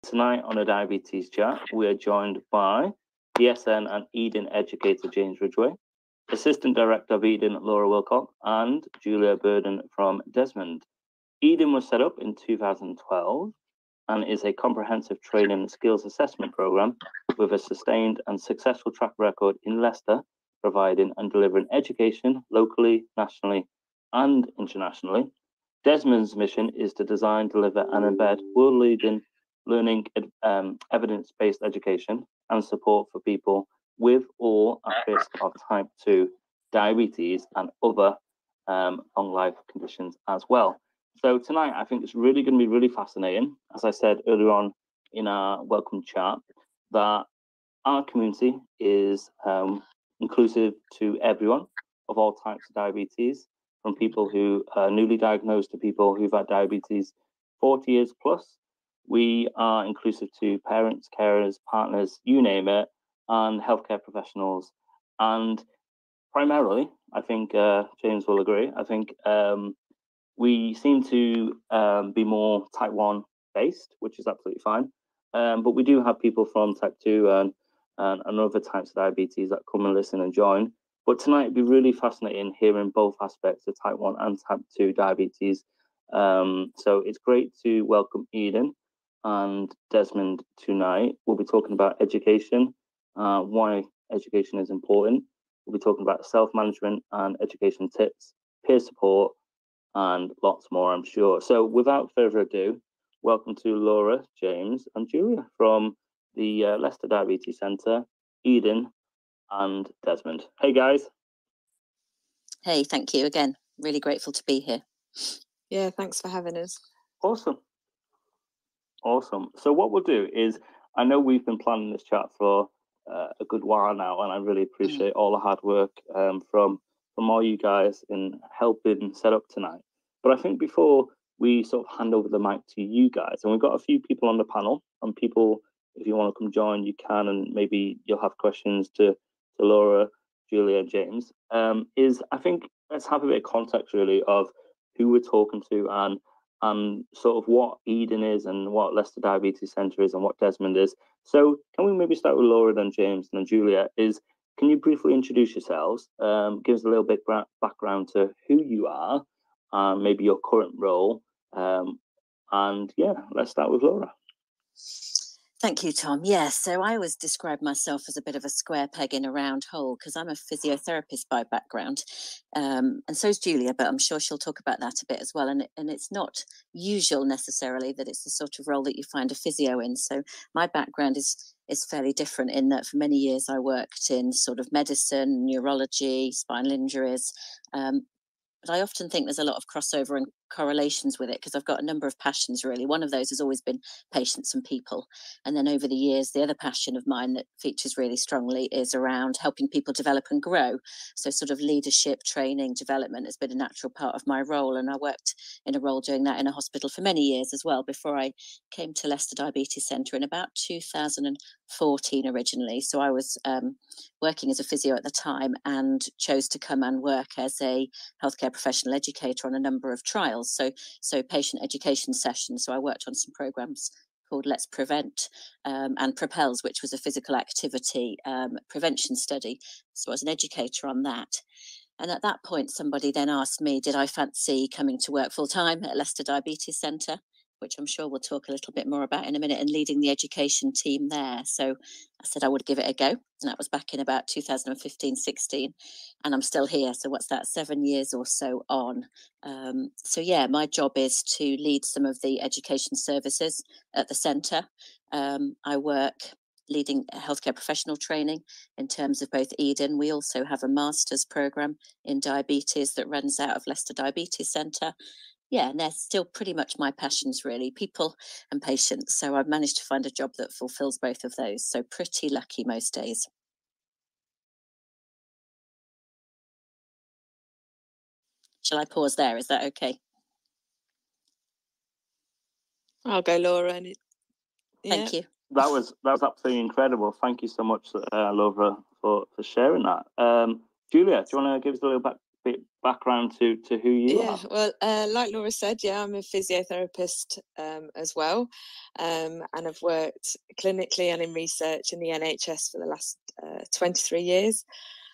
Tonight on a Diabetes Chat, we are joined by DSN and Eden educator James Ridgway, Assistant Director of Eden Laura Wilcock, and Julia Burden from Desmond. Eden was set up in 2012 and is a comprehensive training and skills assessment program with a sustained and successful track record in Leicester, providing and delivering education locally, nationally, and internationally. Desmond's mission is to design, deliver, and embed world-leading learning, evidence-based education and support for people with or at risk of type 2 diabetes and other long life conditions as well. So tonight, I think it's really going to be really fascinating. As I said earlier on in our welcome chat, that our community is inclusive to everyone of all types of diabetes, from people who are newly diagnosed to people who've had diabetes 40 years plus. We are inclusive to parents, carers, partners, you name it, and healthcare professionals. And primarily, I think James will agree, I think we seem to be more type 1 based, which is absolutely fine. But we do have people from type 2 and other types of diabetes that come and listen and join. But tonight it'd be really fascinating hearing both aspects of type 1 and type 2 diabetes. So it's great to welcome Eden and Desmond tonight. We'll be talking about education, why education is important. We'll be talking about self-management and education tips, peer support, and lots more, I'm sure. So without further ado, welcome to Laura, James, and Julia from the Leicester Diabetes Centre, Eden, and Desmond. Hey, guys. Hey, thank you again. Really grateful to be here. Yeah, thanks for having us. Awesome. So what we'll do is, I know we've been planning this chat for a good while now, and I really appreciate all the hard work from all you guys in helping set up tonight. But I think before we sort of hand over the mic to you guys, and we've got a few people on the panel, and people, if you want to come join, you can, and maybe you'll have questions to Laura, Julia, and James, is I think let's have a bit of context really of who we're talking to and sort of what Eden is and what Leicester Diabetes Centre is and what Desmond is. So can we maybe start with Laura, then James, and then Julia? Can you briefly introduce yourselves, give us a little bit background to who you are, maybe your current role, and yeah, let's start with Laura. Thank you, Tom. Yeah, so I always describe myself as a bit of a square peg in a round hole because I'm a physiotherapist by background, and so is Julia, but I'm sure she'll talk about that a bit as well. And it's not usual necessarily that it's the sort of role that you find a physio in. So my background is fairly different in that for many years I worked in sort of medicine, neurology, spinal injuries. But I often think there's a lot of crossover and correlations with it because I've got a number of passions, really. One of those has always been patients and people. And then over the years, the other passion of mine that features really strongly is around helping people develop and grow. So sort of leadership, training, development has been a natural part of my role. And I worked in a role doing that in a hospital for many years as well before I came to Leicester Diabetes Centre in about 2014 originally. So I was working as a physio at the time and chose to come and work as a healthcare professional educator on a number of trials. So patient education sessions. So I worked on some programs called Let's Prevent and Propels, which was a physical activity prevention study. So I was an educator on that. And at that point, somebody then asked me, did I fancy coming to work full time at Leicester Diabetes Centre, which I'm sure we'll talk a little bit more about in a minute, and leading the education team there. So I said I would give it a go. And that was back in about 2015-16. And I'm still here. So what's that, 7 years or so on? So yeah, my job is to lead some of the education services at the centre. I work leading healthcare professional training in terms of both Eden. We also have a master's programme in diabetes that runs out of Leicester Diabetes Centre. Yeah, and they're still pretty much my passions, really, people and patients. So I've managed to find a job that fulfills both of those. So pretty lucky most days. Shall I pause there? Is that okay? I'll go, Laura. Thank you. That was absolutely incredible. Thank you so much, Laura, for sharing that. Julia, do you want to give us a little bit background to who you are? Well, like Laura said, I'm a physiotherapist as well, and I've worked clinically and in research in the NHS for the last 23 years.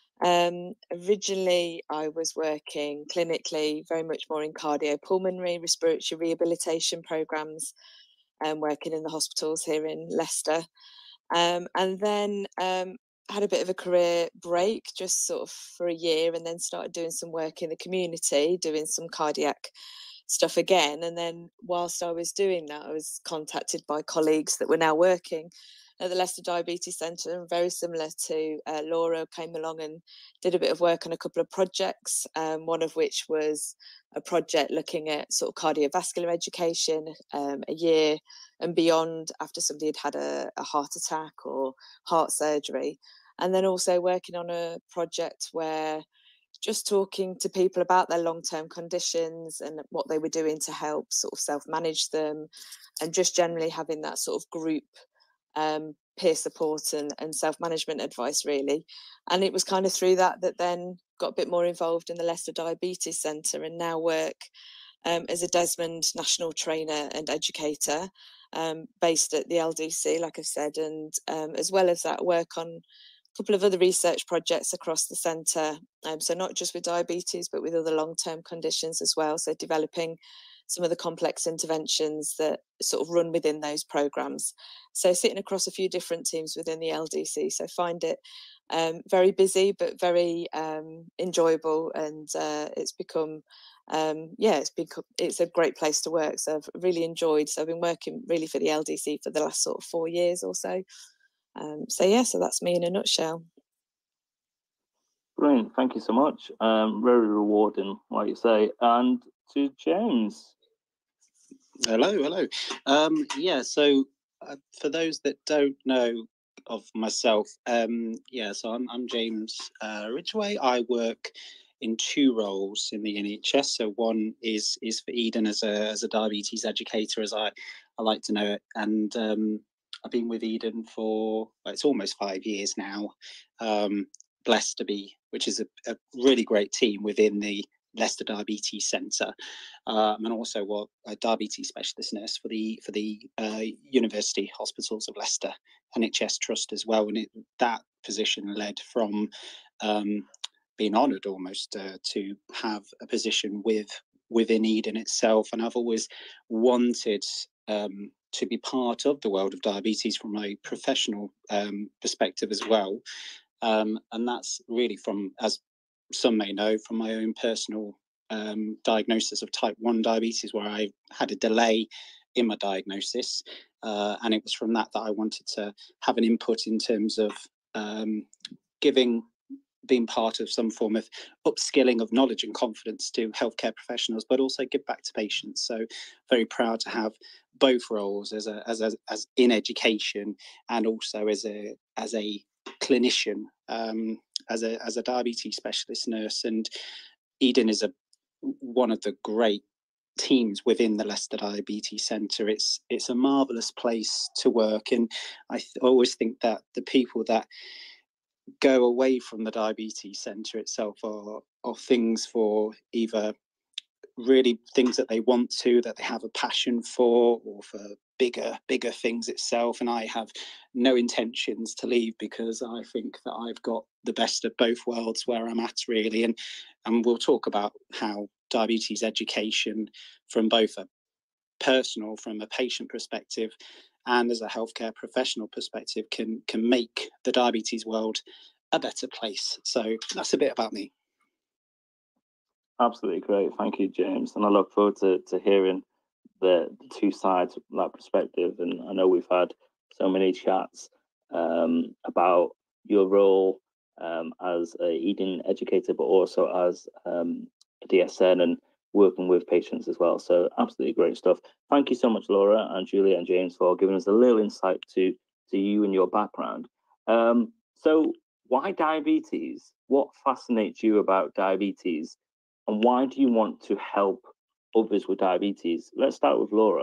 Originally, I was working clinically very much more in cardiopulmonary respiratory rehabilitation programs, working in the hospitals here in Leicester. And then had a bit of a career break, just sort of for a year, and then started doing some work in the community, doing some cardiac stuff again. And then whilst I was doing that, I was contacted by colleagues that were now working at the Leicester Diabetes Centre, and very similar to Laura, came along and did a bit of work on a couple of projects, one of which was a project looking at sort of cardiovascular education, a year and beyond after somebody had a heart attack or heart surgery. And then also working on a project where just talking to people about their long-term conditions and what they were doing to help sort of self-manage them, and just generally having that sort of group peer support and self-management advice, really. And it was kind of through that then got a bit more involved in the Leicester Diabetes Centre, and now work as a Desmond national trainer and educator, based at the LDC, like I've said, and as well as that, work on a couple of other research projects across the centre, so not just with diabetes but with other long-term conditions as well, so developing some of the complex interventions that sort of run within those programmes. So sitting across a few different teams within the LDC, so find it very busy but very enjoyable, and it's become it's a great place to work. So I've really enjoyed. So I've been working really for the LDC for the last sort of 4 years or so. So that's me in a nutshell. Brilliant, thank you so much. Very rewarding, like you say. And to James. Hello. So for those that don't know of myself, so I'm James Ridgway. I work in 2 roles in the NHS. So one is for Eden as a diabetes educator, as I like to know it, and I've been with Eden for it's almost 5 years now. Blessed to be, which is a really great team within the Leicester Diabetes Centre, and also a diabetes specialist nurse for the University Hospitals of Leicester NHS Trust as well. And that position led from being honoured almost to have a position within Eden itself. And I've always wanted to be part of the world of diabetes from a professional perspective as well. And that's really from, as some may know, from my own personal diagnosis of type 1 diabetes, where I had a delay in my diagnosis. And it was from that I wanted to have an input in terms of being part of some form of upskilling of knowledge and confidence to healthcare professionals, but also give back to patients. So very proud to have both roles as in education and also as a clinician, as a diabetes specialist nurse. And Eden is one of the great teams within the Leicester Diabetes Centre. It's a marvellous place to work, and I always think that the people that go away from the Diabetes Centre itself are things for either really things that they want to, that they have a passion for, or for bigger things itself. And I have no intentions to leave, because I think that I've got the best of both worlds where I'm at, really. And we'll talk about how diabetes education, from both a personal, from a patient perspective, and as a healthcare professional perspective, can make the diabetes world a better place. So that's a bit about me. Absolutely great. Thank you, James. And I look forward to hearing the 2 sides of that perspective. And I know we've had so many chats about your role as a Eden educator, but also as a DSN and working with patients as well. So absolutely great stuff. Thank you so much, Laura and Julia and James, for giving us a little insight to you and your background. So why diabetes? What fascinates you about diabetes? And why do you want to help others with diabetes? Let's start with Laura.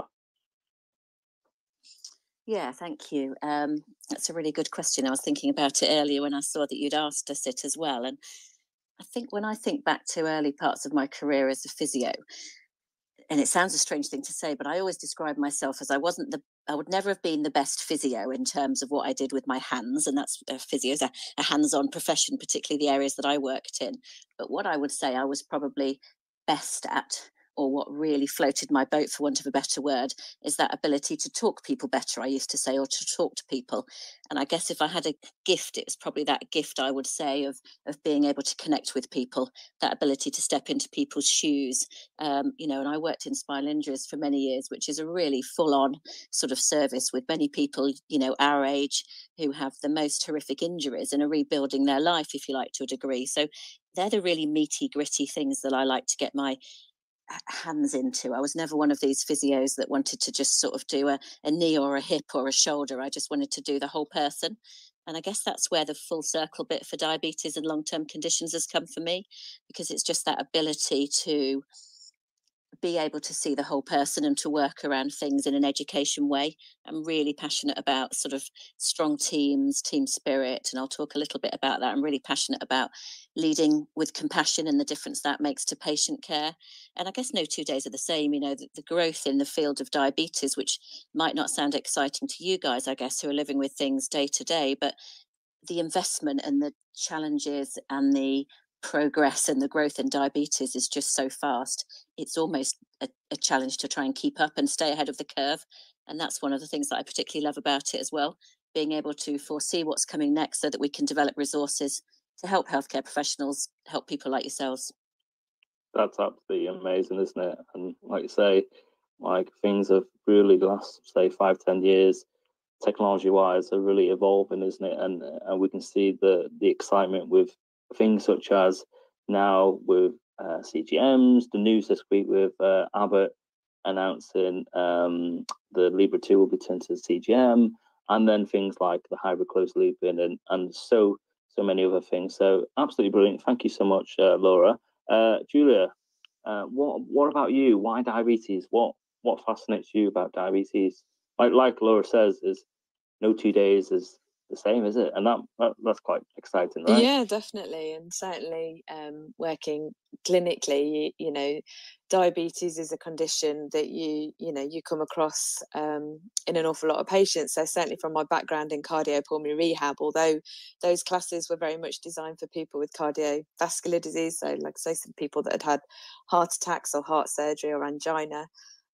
Yeah, thank you. That's a really good question. I was thinking about it earlier when I saw that you'd asked us it as well. And I think when I think back to early parts of my career as a physio, and it sounds a strange thing to say, but I always describe myself as I would never have been the best physio in terms of what I did with my hands. And that's physio is a hands-on profession, particularly the areas that I worked in. But what I would say I was probably best at, or what really floated my boat, for want of a better word, is that ability to talk people better, I used to say, or to talk to people. And I guess if I had a gift, it was probably that gift, I would say, of being able to connect with people, that ability to step into people's shoes. And I worked in spinal injuries for many years, which is a really full-on sort of service with many people, our age, who have the most horrific injuries and are rebuilding their life, if you like, to a degree. So they're the really meaty, gritty things that I like to get my hands into. I was never one of these physios that wanted to just sort of do a knee or a hip or a shoulder. I just wanted to do the whole person. And I guess that's where the full circle bit for diabetes and long-term conditions has come for me, because it's just that ability to be able to see the whole person and to work around things in an education way. I'm really passionate about sort of strong teams, team spirit, and I'll talk a little bit about that. I'm really passionate about leading with compassion and the difference that makes to patient care. And I guess no 2 days are the same. The growth in the field of diabetes, which might not sound exciting to you guys, I guess, who are living with things day to day, but the investment and the challenges and the progress and the growth in diabetes is just so fast. It's almost a challenge to try and keep up and stay ahead of the curve. And that's one of the things that I particularly love about it as well, being able to foresee what's coming next so that we can develop resources to help healthcare professionals, help people like yourselves. That's absolutely amazing, isn't it? And like you say, like things have really last, say, 5-10 years, technology-wise, are really evolving, isn't it? And we can see the excitement with things such as now with CGMs, the news this week with Abbott announcing the Libre 2 will be turned to CGM, and then things like the hybrid closed loop and so many other things. So absolutely brilliant. Thank you so much, Laura. Julia, what about you? Why diabetes? What fascinates you about diabetes? Like Laura says, is no 2 days is the same, is it? And that's quite exciting, right? Yeah, definitely. And certainly working clinically, diabetes is a condition that you come across in an awful lot of patients. So certainly from my background in cardiopulmonary rehab, although those classes were very much designed for people with cardiovascular disease, so like I say, some people that had heart attacks or heart surgery or angina,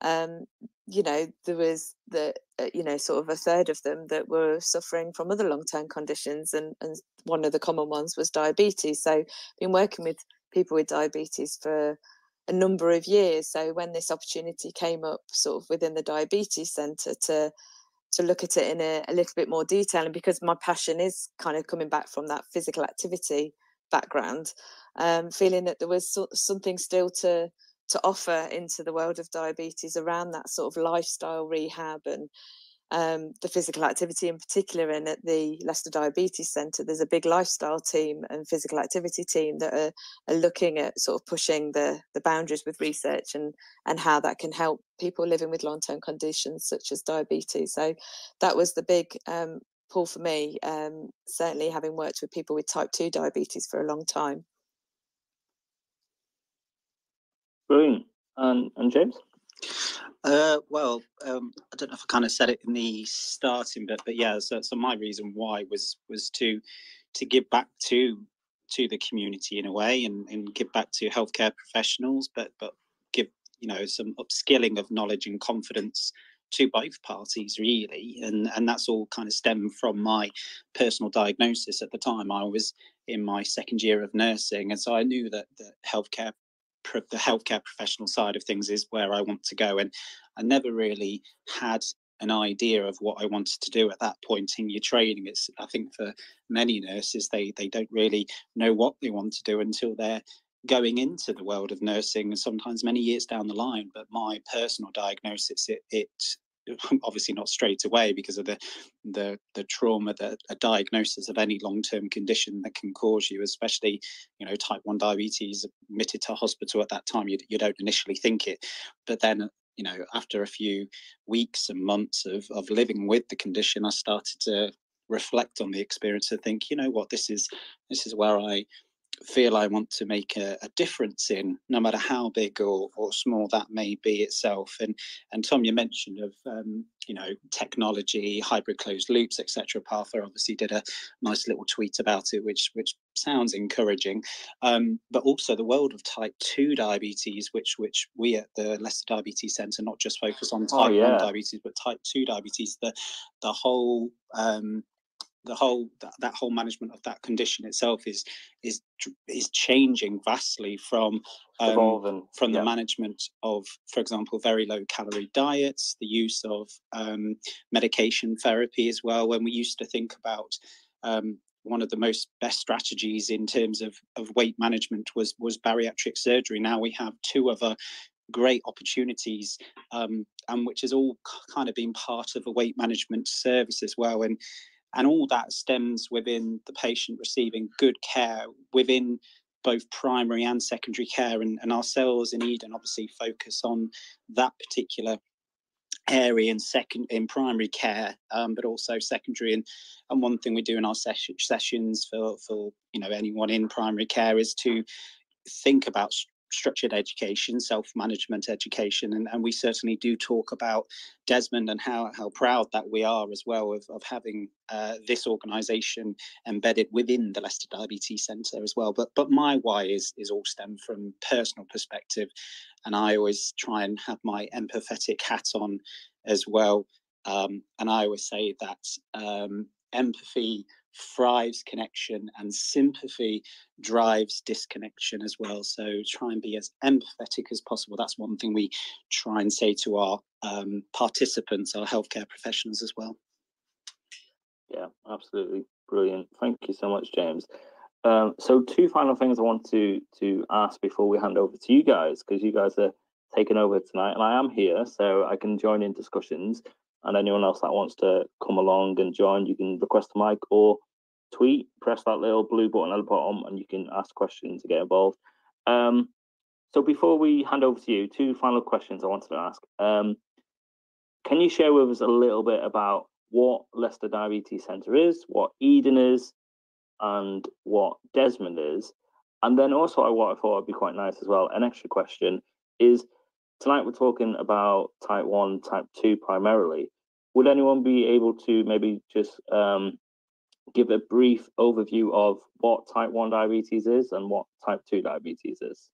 there was sort of a third of them that were suffering from other long-term conditions, and one of the common ones was diabetes. So I've been working with people with diabetes for a number of years. So when this opportunity came up sort of within the diabetes centre to look at it in a little bit more detail, and because my passion is kind of coming back from that physical activity background, feeling that there was something still to offer into the world of diabetes around that sort of lifestyle rehab and the physical activity in particular. And at the Leicester Diabetes Centre, there's a big lifestyle team and physical activity team that are looking at sort of pushing the boundaries with research and how that can help people living with long-term conditions such as diabetes. So that was the big pull for me, certainly having worked with people with type 2 diabetes for a long time. Brilliant. And James? I don't know if I kind of said it in the starting bit, but yeah, so my reason why was to give back to the community in a way, and give back to healthcare professionals, but give some upskilling of knowledge and confidence to both parties, really, and that's all kind of stemmed from my personal diagnosis. At the time, I was in my second year of nursing, and so I knew that the healthcare professional side of things is where I want to go, and I never really had an idea of what I wanted to do at that point in your training. I think for many nurses, they don't really know what they want to do until they're going into the world of nursing, and sometimes many years down the line. But my personal diagnosis, it obviously not straight away because of the trauma that a diagnosis of any long-term condition that can cause you, especially type 1 diabetes, admitted to hospital at that time, you don't initially think it, but then after a few weeks and months of living with the condition, I started to reflect on the experience and think, what, this is where I feel I want to make a difference in, no matter how big or small that may be itself. And Tom, you mentioned of technology, hybrid closed loops, etc. Partha obviously did a nice little tweet about it, which sounds encouraging. But also the world of type 2 diabetes, which we at the Leicester Diabetes Centre not just focus on type 1 diabetes, but type 2 diabetes. The whole that whole management of that condition itself is changing vastly from the management of, for example, very low calorie diets, the use of medication therapy as well. When we used to think about one of the best strategies in terms of weight management was bariatric surgery. Now we have two other great opportunities, and which has all kind of been part of a weight management service as well. And all that stems within the patient receiving good care within both primary and secondary care. And ourselves in Eden obviously focus on that particular area in primary care, but also secondary. And one thing we do in our sessions for anyone in primary care is to think about structured education, self-management education, and we certainly do talk about Desmond and how proud that we are as well of having this organisation embedded within the Leicester Diabetes Centre as well. But my why is all stemmed from personal perspective, and I always try and have my empathetic hat on as well. And I always say that empathy thrives connection and sympathy drives disconnection as well. So try and be as empathetic as possible. That's one thing we try and say to our participants, our healthcare professionals as well. Yeah, absolutely brilliant. Thank you so much, James. So two final things I want to ask before we hand over to you guys, because you guys are taking over tonight and I am here, so I can join in discussions. And anyone else that wants to come along and join, you can request a mic or tweet, press that little blue button at the bottom, and you can ask questions to get involved. So before we hand over to you, two final questions I wanted to ask. Can you share with us a little bit about what Leicester Diabetes Centre is, what Eden is, and what Desmond is? And then also what I thought would be quite nice as well, an extra question is, tonight we're talking about type 1, type 2 primarily. Would anyone be able to maybe just give a brief overview of what type 1 diabetes is and what type 2 diabetes is?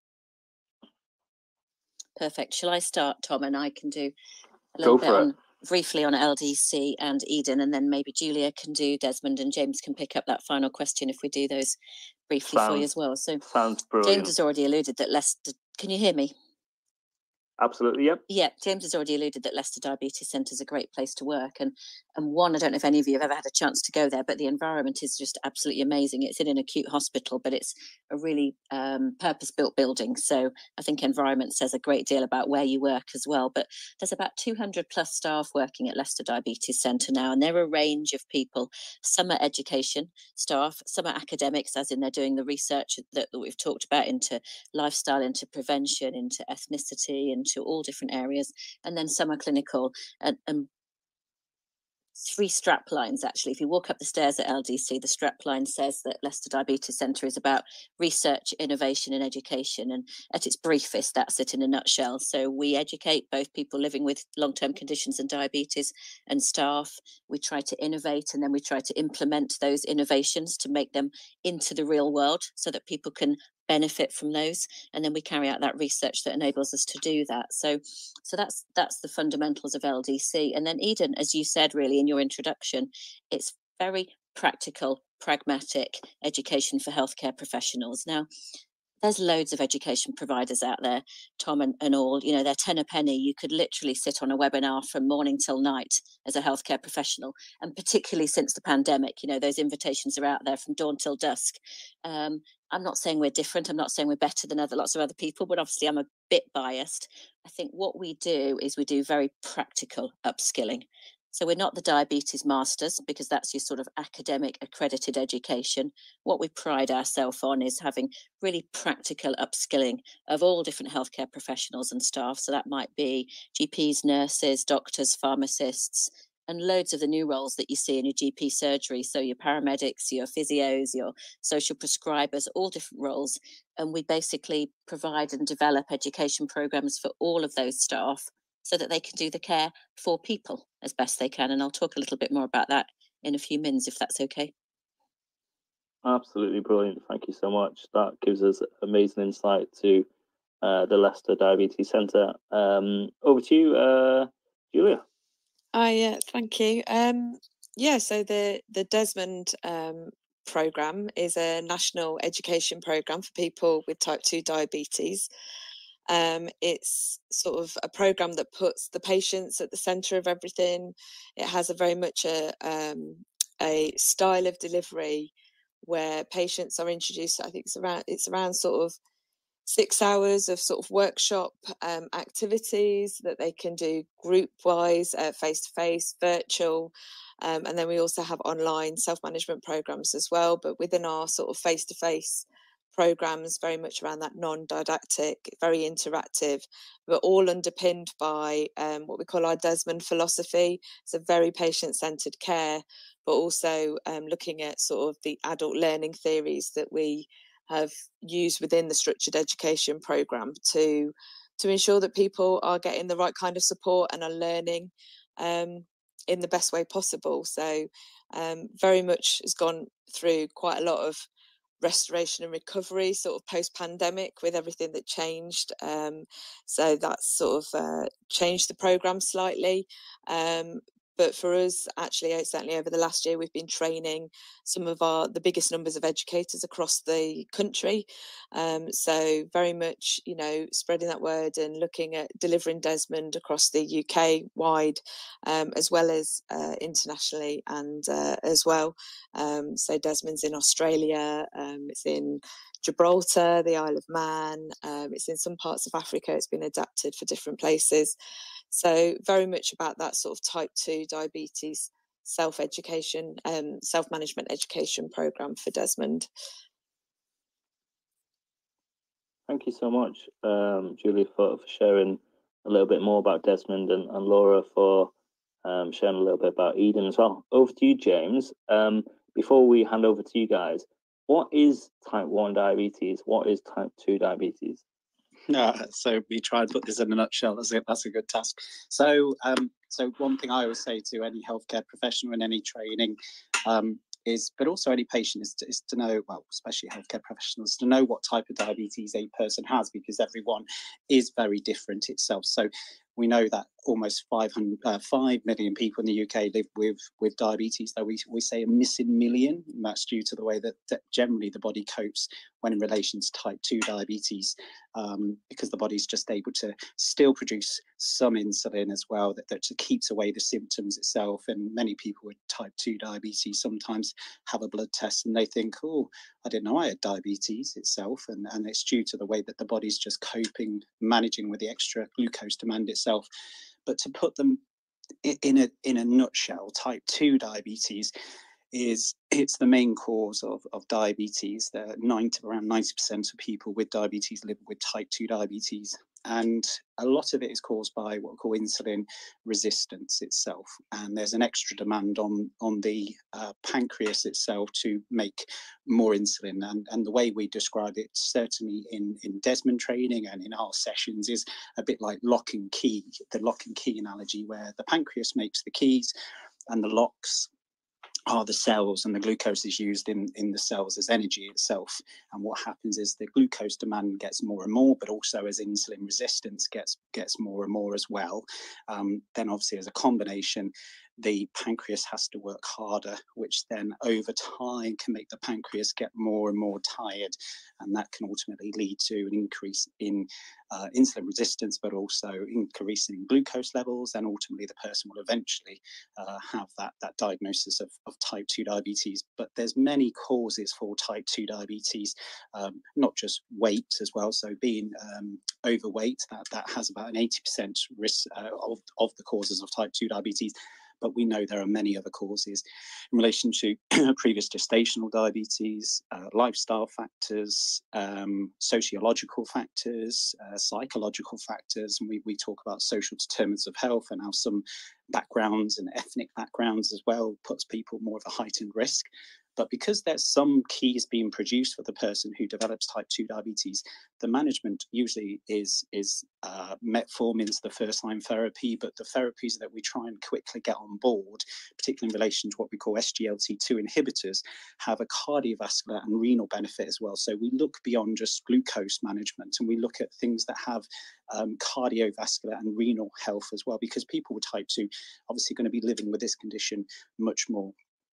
Perfect. Shall I start, Tom, and I can do a little bit briefly on LDC and Eden, and then maybe Julia can do Desmond and James can pick up that final question if we do those briefly for you as well. So sounds brilliant. James has already alluded that Leicester, can you hear me? Absolutely, yep. Yeah, James has already alluded that Leicester Diabetes Centre is a great place to work. And one, I don't know if any of you have ever had a chance to go there, but the environment is just absolutely amazing. It's in an acute hospital, but it's a really purpose-built building. So I think environment says a great deal about where you work as well. But there's about 200 plus staff working at Leicester Diabetes Centre now, and they're a range of people. Some are education staff, some are academics, as in they're doing the research that we've talked about into lifestyle, into prevention, into ethnicity, into all different areas, and then some are clinical, and 3 strap lines actually. If you walk up the stairs at LDC, the strap line says that Leicester Diabetes Centre is about research, innovation and education, and at its briefest that's it in a nutshell. So we educate both people living with long-term conditions and diabetes and staff. We try to innovate, and then we try to implement those innovations to make them into the real world so that people can benefit from those, and then we carry out that research that enables us to do that. So that's the fundamentals of LDC. And then Eden, as you said really in your introduction, it's very practical, pragmatic education for healthcare professionals. Now, there's loads of education providers out there, Tom, and all, you know, they're 10 a penny. You could literally sit on a webinar from morning till night as a healthcare professional. And particularly since the pandemic, you know, those invitations are out there from dawn till dusk. I'm not saying we're different. I'm not saying we're better than lots of other people, but obviously I'm a bit biased. I think what we do is we do very practical upskilling. So we're not the diabetes masters, because that's your sort of academic accredited education. What we pride ourselves on is having really practical upskilling of all different healthcare professionals and staff. So that might be GPs, nurses, doctors, pharmacists, and loads of the new roles that you see in your GP surgery. So your paramedics, your physios, your social prescribers, all different roles. And we basically provide and develop education programs for all of those staff so that they can do the care for people as best they can. And I'll talk a little bit more about that in a few minutes, if that's okay. Absolutely brilliant. Thank you so much. That gives us amazing insight to the Leicester Diabetes Centre. Over to you, Julia. Yeah, thank you. So the Desmond programme is a national education programme for people with type 2 diabetes. It's sort of a programme that puts the patients at the centre of everything. It has a very much a style of delivery where patients are introduced. I think it's around sort of 6 hours of sort of workshop activities that they can do group wise, face to face, virtual. And then we also have online self-management programs as well. But within our sort of face to face programs, very much around that non-didactic, very interactive, but all underpinned by what we call our Desmond philosophy. It's a very patient-centered care, but also looking at sort of the adult learning theories that we have used within the structured education program to ensure that people are getting the right kind of support and are learning in the best way possible. So very much has gone through quite a lot of restoration and recovery sort of post-pandemic with everything that changed. So that's sort of changed the program slightly. But for us, actually, certainly over the last year, we've been training some of the biggest numbers of educators across the country. So very much, spreading that word and looking at delivering Desmond across the UK wide, as well as internationally and as well. So Desmond's in Australia, it's in Gibraltar, the Isle of Man, it's in some parts of Africa. It's been adapted for different places. So very much about that sort of type 2 diabetes self-education, self-management education program for Desmond. Thank you so much, Julie, for sharing a little bit more about Desmond, and Laura for sharing a little bit about Eden as well. Over to you, James. Before we hand over to you guys, what is type 1 diabetes? What is type 2 diabetes? So we try and put this in a nutshell. That's a good task. So one thing I always say to any healthcare professional in any training but also any patient is to know, well, especially healthcare professionals, to know what type of diabetes a person has, because everyone is very different itself. So we know that almost 5 million people in the UK live with diabetes, though we say a missing million, and that's due to the way that generally the body copes when in relation to type 2 diabetes, because the body's just able to still produce some insulin as well that keeps away the symptoms itself. And many people with type 2 diabetes sometimes have a blood test and they think, oh, I didn't know I had diabetes itself, and it's due to the way that the body's just coping, managing with the extra glucose demand itself. But to put them in a nutshell, type 2 diabetes it's the main cause of diabetes. Around 90% of people with diabetes live with type 2 diabetes, and a lot of it is caused by what we call insulin resistance itself. And there's an extra demand on the pancreas itself to make more insulin. And the way we describe it, certainly in Desmond training and in our sessions, is a bit like lock and key, the lock and key analogy, where the pancreas makes the keys and the locks are the cells, and the glucose is used in the cells as energy itself. And what happens is the glucose demand gets more and more, but also as insulin resistance gets more and more as well. Then obviously as a combination, the pancreas has to work harder, which then over time can make the pancreas get more and more tired, and that can ultimately lead to an increase in insulin resistance, but also increasing glucose levels, and ultimately the person will eventually have that diagnosis of type 2 diabetes. But there's many causes for type 2 diabetes, not just weight as well. So being overweight, that has about an 80% risk of the causes of type 2 diabetes. but we know there are many other causes in relation to previous gestational diabetes, lifestyle factors, sociological factors, psychological factors, and we talk about social determinants of health and how some backgrounds and ethnic backgrounds as well puts people more of a heightened risk. But because there's some keys being produced for the person who develops type 2 diabetes, the management usually is metformin's the first line therapy, but the therapies that we try and quickly get on board, particularly in relation to what we call SGLT2 inhibitors, have a cardiovascular and renal benefit as well. So we look beyond just glucose management, and we look at things that have cardiovascular and renal health as well, because people with type 2 obviously going to be living with this condition much more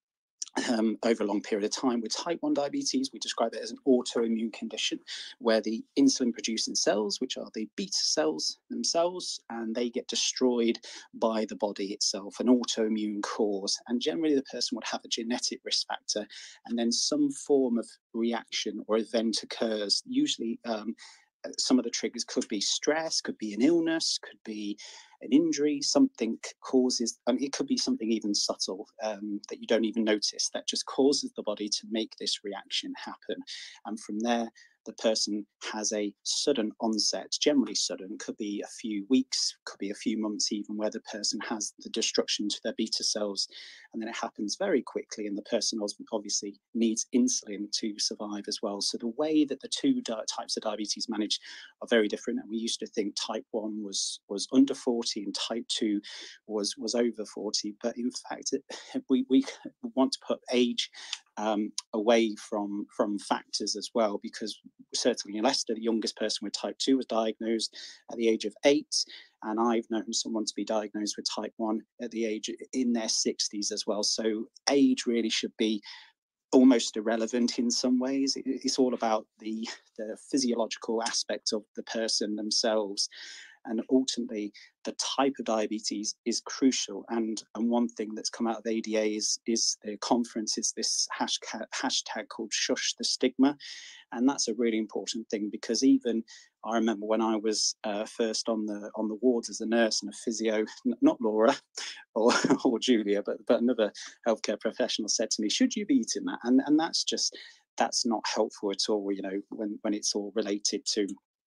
over a long period of time. With type 1 diabetes, we describe it as an autoimmune condition where the insulin producing cells, which are the beta cells themselves, and they get destroyed by the body itself, an autoimmune cause. And generally the person would have a genetic risk factor, and then some form of reaction or event occurs. Usually some of the triggers could be stress, could be an illness, could be an injury, something causes, it could be something even subtle that you don't even notice, that just causes the body to make this reaction happen. And from there, the person has a sudden onset, generally sudden, could be a few weeks, could be a few months even, where the person has the destruction to their beta cells, and then it happens very quickly, and the person obviously needs insulin to survive as well. So the way that the two types of diabetes managed are very different, and we used to think type 1 was under 40 and type 2 was over 40, but in fact we want to put age away from factors as well, because certainly in Leicester, the youngest person with type 2 was diagnosed at the age of 8, and I've known someone to be diagnosed with type 1 at the age in their 60s as well. So age really should be almost irrelevant in some ways. It's all about the physiological aspect of the person themselves. And ultimately, the type of diabetes is crucial. And one thing that's come out of ADA is the conference is this hashtag called Shush the Stigma. And that's a really important thing, because even I remember when I was first on the wards as a nurse and a physio, not Laura or Julia, but another healthcare professional said to me, should you be eating that? And that's not helpful at all, you know, when it's all related to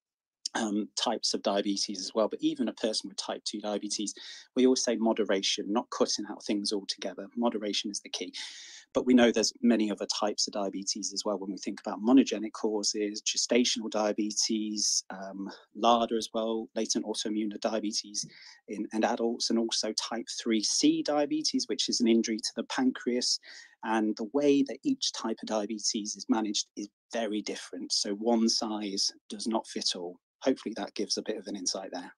types of diabetes as well. But even a person with type 2 diabetes, we always say moderation, not cutting out things altogether. Moderation is the key. But we know there's many other types of diabetes as well when we think about monogenic causes, gestational diabetes, LADA as well, latent autoimmune diabetes in adults, and also type 3C diabetes, which is an injury to the pancreas. And the way that each type of diabetes is managed is very different. So one size does not fit all. Hopefully that gives a bit of an insight there.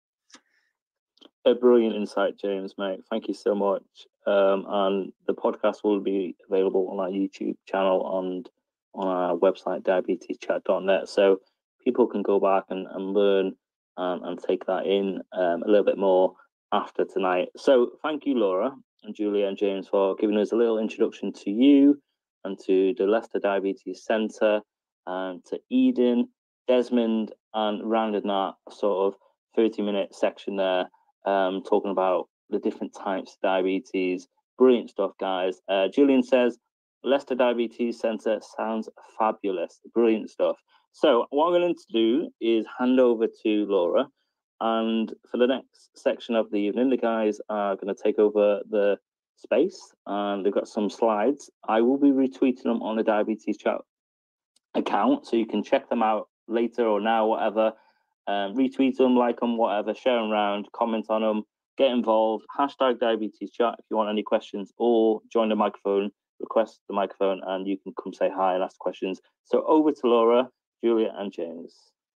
A brilliant insight, James, mate. Thank you so much. And the podcast will be available on our YouTube channel and on our website, diabetieschat.net. So people can go back and learn and take that in a little bit more after tonight. So thank you, Laura and Julia and James, for giving us a little introduction to you and to the Leicester Diabetes Centre and to Eden, Desmond, and rounding that sort of 30-minute section there, talking about the different types of diabetes. Brilliant stuff, guys. Julian says, Leicester Diabetes Centre sounds fabulous. Brilliant stuff. So what I'm going to do is hand over to Laura, and for the next section of the evening, the guys are going to take over the space, and they've got some slides. I will be retweeting them on the Diabetes Chat account, so you can check them out later or now, whatever. Retweet them, like them, whatever, share them around, comment on them, get involved, hashtag Diabetes Chat if you want any questions, or join the microphone, request the microphone, and you can come say hi and ask questions. So over to Laura, Julia, and James.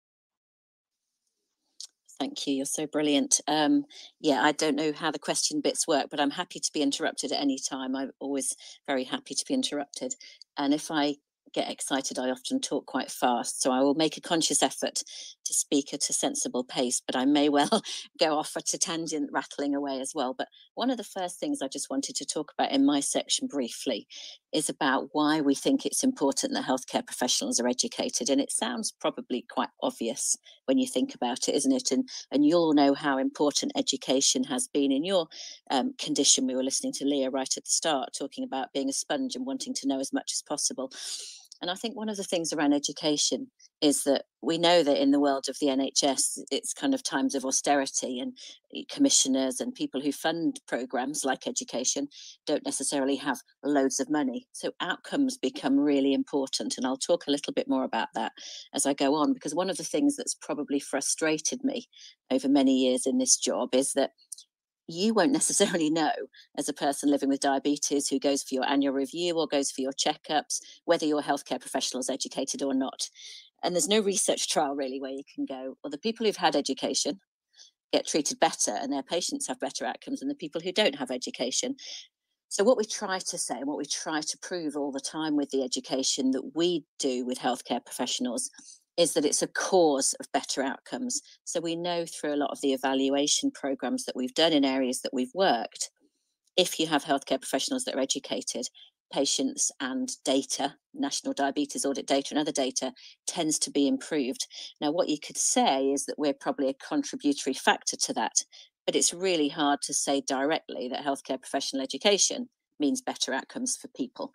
Thank you. You're so brilliant. Yeah, I don't know how the question bits work, but I'm happy to be interrupted at any time. I'm always very happy to be interrupted. And if I get excited, I often talk quite fast. So I will make a conscious effort to speak at a sensible pace, but I may well go off at a tangent, rattling away as well. But one of the first things I just wanted to talk about in my section briefly is about why we think it's important that healthcare professionals are educated. And it sounds probably quite obvious when you think about it, isn't it? And you'll know how important education has been in your condition. We were listening to Leah right at the start, talking about being a sponge and wanting to know as much as possible. And I think one of the things around education is that we know that in the world of the NHS, it's kind of times of austerity, and commissioners and people who fund programs like education don't necessarily have loads of money. So outcomes become really important. And I'll talk a little bit more about that as I go on, because one of the things that's probably frustrated me over many years in this job is that you won't necessarily know, as a person living with diabetes who goes for your annual review or goes for your checkups, whether your healthcare professional is educated or not. And there's no research trial really where you can go, well, the people who've had education get treated better and their patients have better outcomes than the people who don't have education. So what we try to say and what we try to prove all the time with the education that we do with healthcare professionals is that it's a cause of better outcomes. So we know through a lot of the evaluation programs that we've done in areas that we've worked, if you have healthcare professionals that are educated, patients and data, national diabetes audit data and other data tends to be improved. Now, what you could say is that we're probably a contributory factor to that, but it's really hard to say directly that healthcare professional education means better outcomes for people.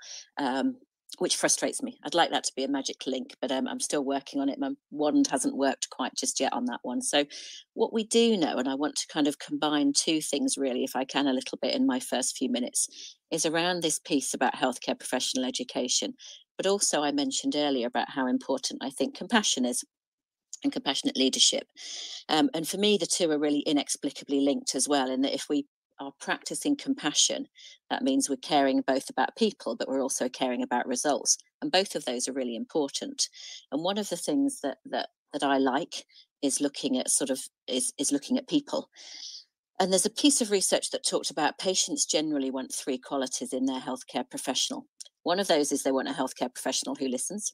Which frustrates me. I'd like that to be a magic link, but I'm still working on it. My wand hasn't worked quite just yet on that one. So what we do know, and I want to kind of combine two things really, if I can, a little bit in my first few minutes, is around this piece about healthcare professional education. But also I mentioned earlier about how important I think compassion is and compassionate leadership. And for me, the two are really inexplicably linked as well, in that if we are practicing compassion, that means we're caring both about people, but we're also caring about results. And both of those are really important. And one of the things that I like is looking at looking at people. And there's a piece of research that talked about patients generally want three qualities in their healthcare professional. One of those is they want a healthcare professional who listens.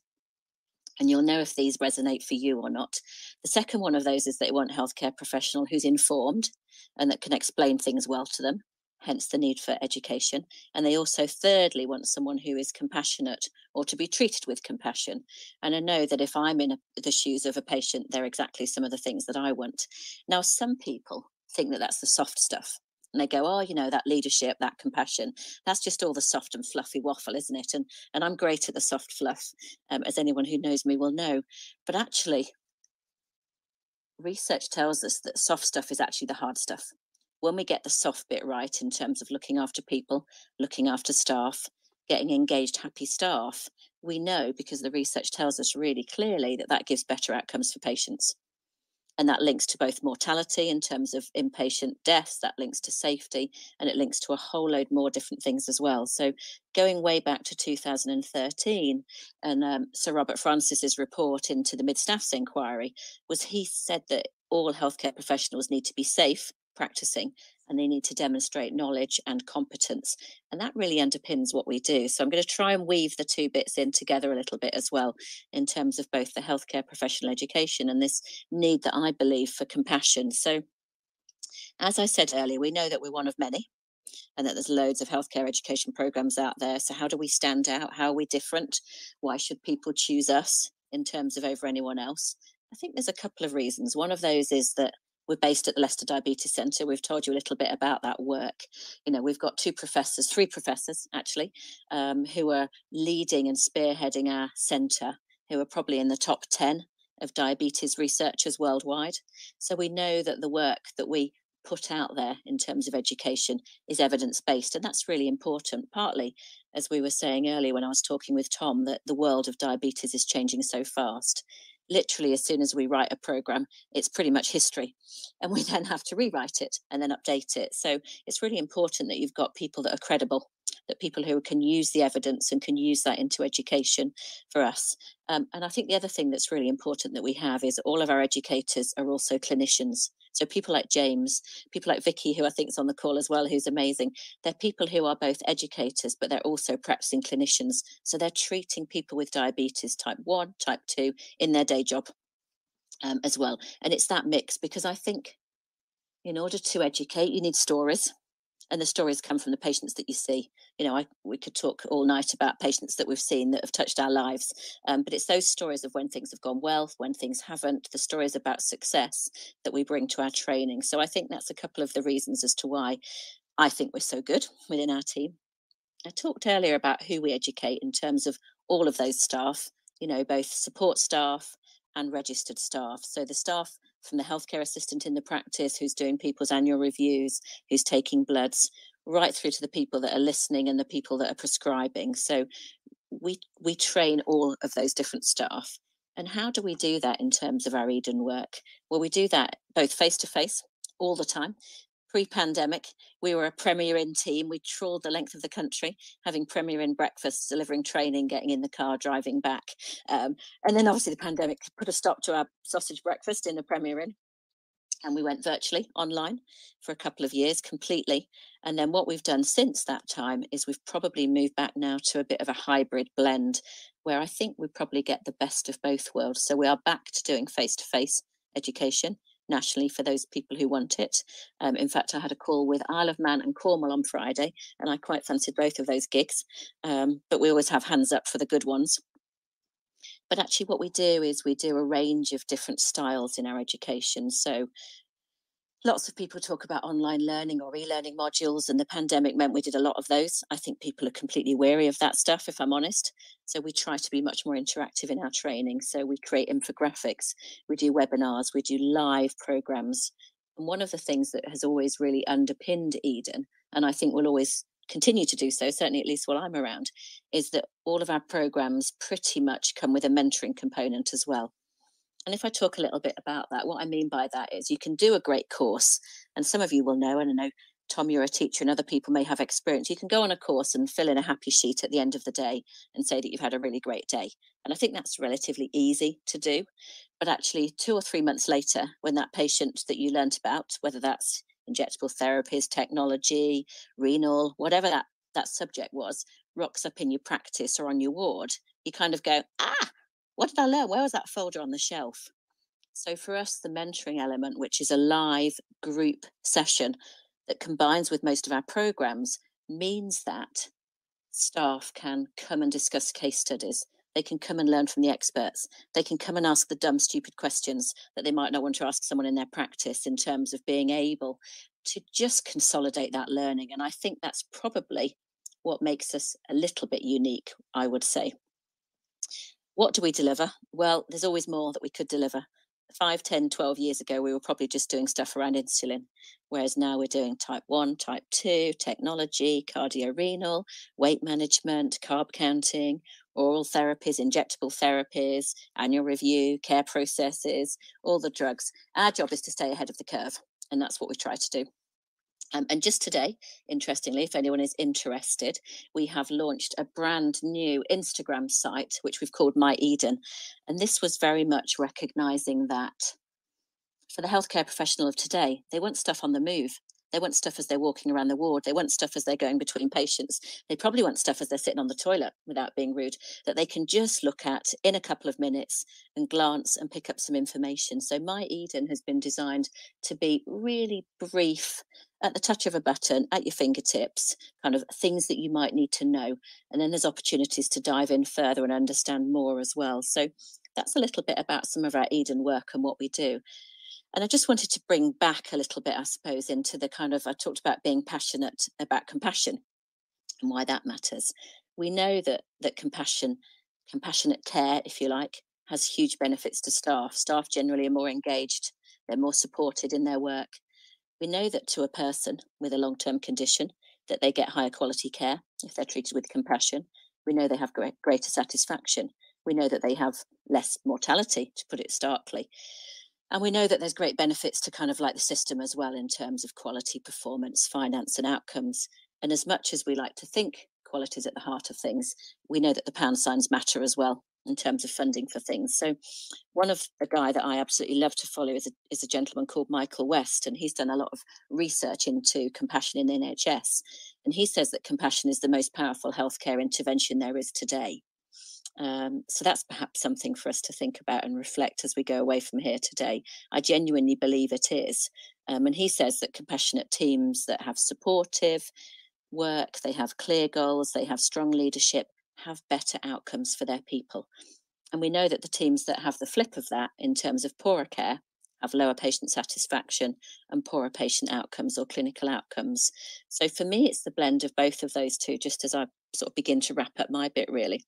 And you'll know if these resonate for you or not. The second one of those is they want a healthcare professional who's informed and that can explain things well to them, hence the need for education. And they also, thirdly, want someone who is compassionate or to be treated with compassion. And I know that if I'm in the shoes of a patient, they're exactly some of the things that I want. Now, some people think that that's the soft stuff. And they go, oh, you know, that leadership, that compassion, that's just all the soft and fluffy waffle, isn't it? And I'm great at the soft fluff, as anyone who knows me will know. But actually, research tells us that soft stuff is actually the hard stuff. When we get the soft bit right in terms of looking after people, looking after staff, getting engaged, happy staff, we know, because the research tells us really clearly, that that gives better outcomes for patients. And that links to both mortality in terms of inpatient deaths, that links to safety, and it links to a whole load more different things as well. So going way back to 2013, and Sir Robert Francis's report into the Mid-Staffs Inquiry was, he said that all healthcare professionals need to be safe practicing, and they need to demonstrate knowledge and competence. And that really underpins what we do. So I'm going to try and weave the two bits in together a little bit as well, in terms of both the healthcare professional education and this need that I believe for compassion. So as I said earlier, we know that we're one of many and that there's loads of healthcare education programs out there. So how do we stand out? How are we different? Why should people choose us in terms of over anyone else? I think there's a couple of reasons. One of those is that we're based at the Leicester Diabetes Centre. We've told you a little bit about that work. You know, we've got three professors actually, who are leading and spearheading our centre, who are probably in the top 10 of diabetes researchers worldwide. So we know that the work that we put out there in terms of education is evidence-based, and that's really important, partly, as we were saying earlier when I was talking with Tom, that the world of diabetes is changing so fast. Literally, as soon as we write a program, it's pretty much history, and we then have to rewrite it and then update it. So it's really important that you've got people that are credible, that people who can use the evidence and can use that into education for us. And I think the other thing that's really important that we have is all of our educators are also clinicians. So people like James, people like Vicky, who I think is on the call as well, who's amazing. They're people who are both educators, but they're also practicing clinicians. So they're treating people with diabetes type 1, type 2 in their day job. as well. And it's that mix, because I think in order to educate, you need stories. And the stories come from the patients that you see. You know, we could talk all night about patients that we've seen that have touched our lives. But it's those stories of when things have gone well, when things haven't, the stories about success that we bring to our training. So I think that's a couple of the reasons as to why I think we're so good within our team. I talked earlier about who we educate in terms of all of those staff, you know, both support staff and registered staff. So the staff from the healthcare assistant in the practice who's doing people's annual reviews, who's taking bloods, right through to the people that are listening and the people that are prescribing. So we train all of those different staff. And how do we do that in terms of our Eden work? Well, we do that both face-to-face all the time. Pre-pandemic, we were a Premier Inn team. We trawled the length of the country, having Premier Inn breakfasts, delivering training, getting in the car, driving back. And then obviously the pandemic put a stop to our sausage breakfast in the Premier Inn. And we went virtually online for a couple of years completely. And then what we've done since that time is we've probably moved back now to a bit of a hybrid blend, where I think we probably get the best of both worlds. So we are back to doing face-to-face education nationally for those people who want it. In fact, I had a call with Isle of Man and Cornwall on Friday, and I quite fancied both of those gigs. But we always have hands up for the good ones. But actually what we do is we do a range of different styles in our education. So lots of people talk about online learning or e-learning modules, and the pandemic meant we did a lot of those. I think people are completely weary of that stuff, if I'm honest. So we try to be much more interactive in our training. So we create infographics, we do webinars, we do live programs. And one of the things that has always really underpinned Eden, and I think will always continue to do so, certainly at least while I'm around, is that all of our programs pretty much come with a mentoring component as well. And if I talk a little bit about that, what I mean by that is you can do a great course, and some of you will know, and I know, Tom, you're a teacher and other people may have experience. You can go on a course and fill in a happy sheet at the end of the day and say that you've had a really great day. And I think that's relatively easy to do. But actually 2 or 3 months later, when that patient that you learnt about, whether that's injectable therapies, technology, renal, whatever that subject was, rocks up in your practice or on your ward, you kind of go, what did I learn? Where was that folder on the shelf? So for us, the mentoring element, which is a live group session that combines with most of our programs, means that staff can come and discuss case studies. They can come and learn from the experts. They can come and ask the dumb, stupid questions that they might not want to ask someone in their practice, in terms of being able to just consolidate that learning. And I think that's probably what makes us a little bit unique, I would say. What do we deliver? Well, there's always more that we could deliver. 5, 10, 12 years ago, we were probably just doing stuff around insulin, whereas now we're doing type 1, type 2, technology, cardiorenal, weight management, carb counting, oral therapies, injectable therapies, annual review, care processes, all the drugs. Our job is to stay ahead of the curve, and that's what we try to do. And just today, interestingly, if anyone is interested, we have launched a brand new Instagram site, which we've called My Eden. And this was very much recognizing that for the healthcare professional of today, they want stuff on the move. They want stuff as they're walking around the ward. They want stuff as they're going between patients. They probably want stuff as they're sitting on the toilet, without being rude, that they can just look at in a couple of minutes and glance and pick up some information. So My Eden has been designed to be really brief, at the touch of a button, at your fingertips, kind of things that you might need to know. And then there's opportunities to dive in further and understand more as well. So that's a little bit about some of our Eden work and what we do. And I just wanted to bring back a little bit, I suppose, into the kind of, I talked about being passionate about compassion and why that matters. We know that compassionate care, if you like, has huge benefits to staff. Staff generally are more engaged. They're more supported in their work. We know that to a person with a long-term condition, that they get higher quality care if they're treated with compassion. We know they have greater satisfaction. We know that they have less mortality, to put it starkly. And we know that there's great benefits to kind of like the system as well, in terms of quality, performance, finance and outcomes. And as much as we like to think quality is at the heart of things, we know that the pound signs matter as well in terms of funding for things. So one of the guy that I absolutely love to follow is a gentleman called Michael West, and he's done a lot of research into compassion in the NHS. And he says that compassion is the most powerful healthcare intervention there is today. So that's perhaps something for us to think about and reflect as we go away from here today. I genuinely believe it is. And he says that compassionate teams that have supportive work, they have clear goals, they have strong leadership, have better outcomes for their people. And we know that the teams that have the flip of that in terms of poorer care have lower patient satisfaction and poorer patient outcomes or clinical outcomes. So for me, it's the blend of both of those two, just as I sort of begin to wrap up my bit, really.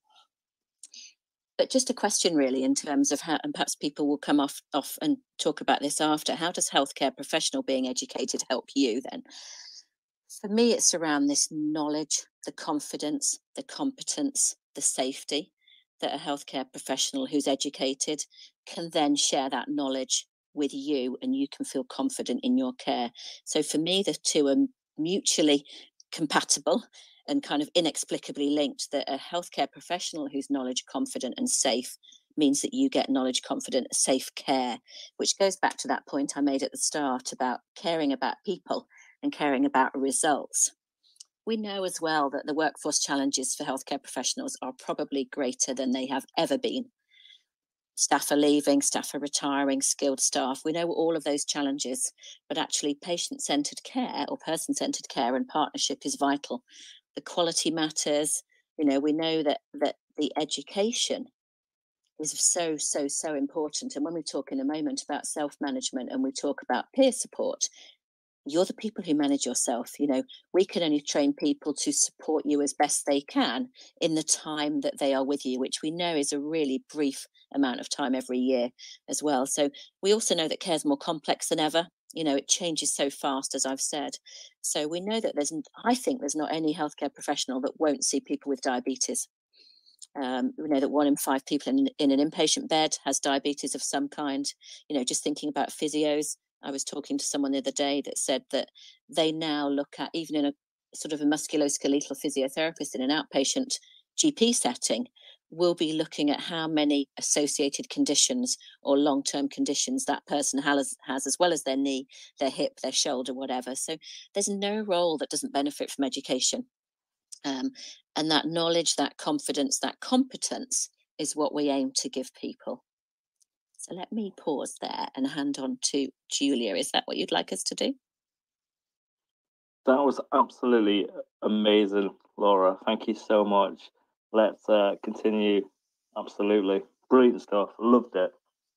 But just a question, really, in terms of how, and perhaps people will come off and talk about this after, how does healthcare professional being educated help you then? For me, it's around this knowledge, the confidence, the competence, the safety that a healthcare professional who's educated can then share that knowledge with you, and you can feel confident in your care. So for me, the two are mutually compatible and kind of inexplicably linked, that a healthcare professional who's knowledge confident and safe means that you get knowledge confident, safe care, which goes back to that point I made at the start about caring about people and caring about results. We know as well that the workforce challenges for healthcare professionals are probably greater than they have ever been. Staff are leaving, staff are retiring, skilled staff. We know all of those challenges, but actually patient-centred care or person-centred care and partnership is vital. The quality matters. You know, we know that the education is so important. And when we talk in a moment about self-management and we talk about peer support, you're the people who manage yourself. You know, we can only train people to support you as best they can in the time that they are with you, which we know is a really brief amount of time every year as well. So we also know that care is more complex than ever. You know, it changes so fast, as I've said. So we know that I think there's not any healthcare professional that won't see people with diabetes. We know that 1 in 5 people in an inpatient bed has diabetes of some kind. You know, just thinking about physios, I was talking to someone the other day that said that they now look at, even in a sort of a musculoskeletal physiotherapist in an outpatient GP setting, will be looking at how many associated conditions or long-term conditions that person has, as well as their knee, their hip, their shoulder, whatever. So there's no role that doesn't benefit from education. And that knowledge, that confidence, that competence is what we aim to give people. So let me pause there and hand on to Julia. Is that what you'd like us to do? That was absolutely amazing, Laura. Thank you so much. Let's continue. Absolutely. Brilliant stuff. Loved it.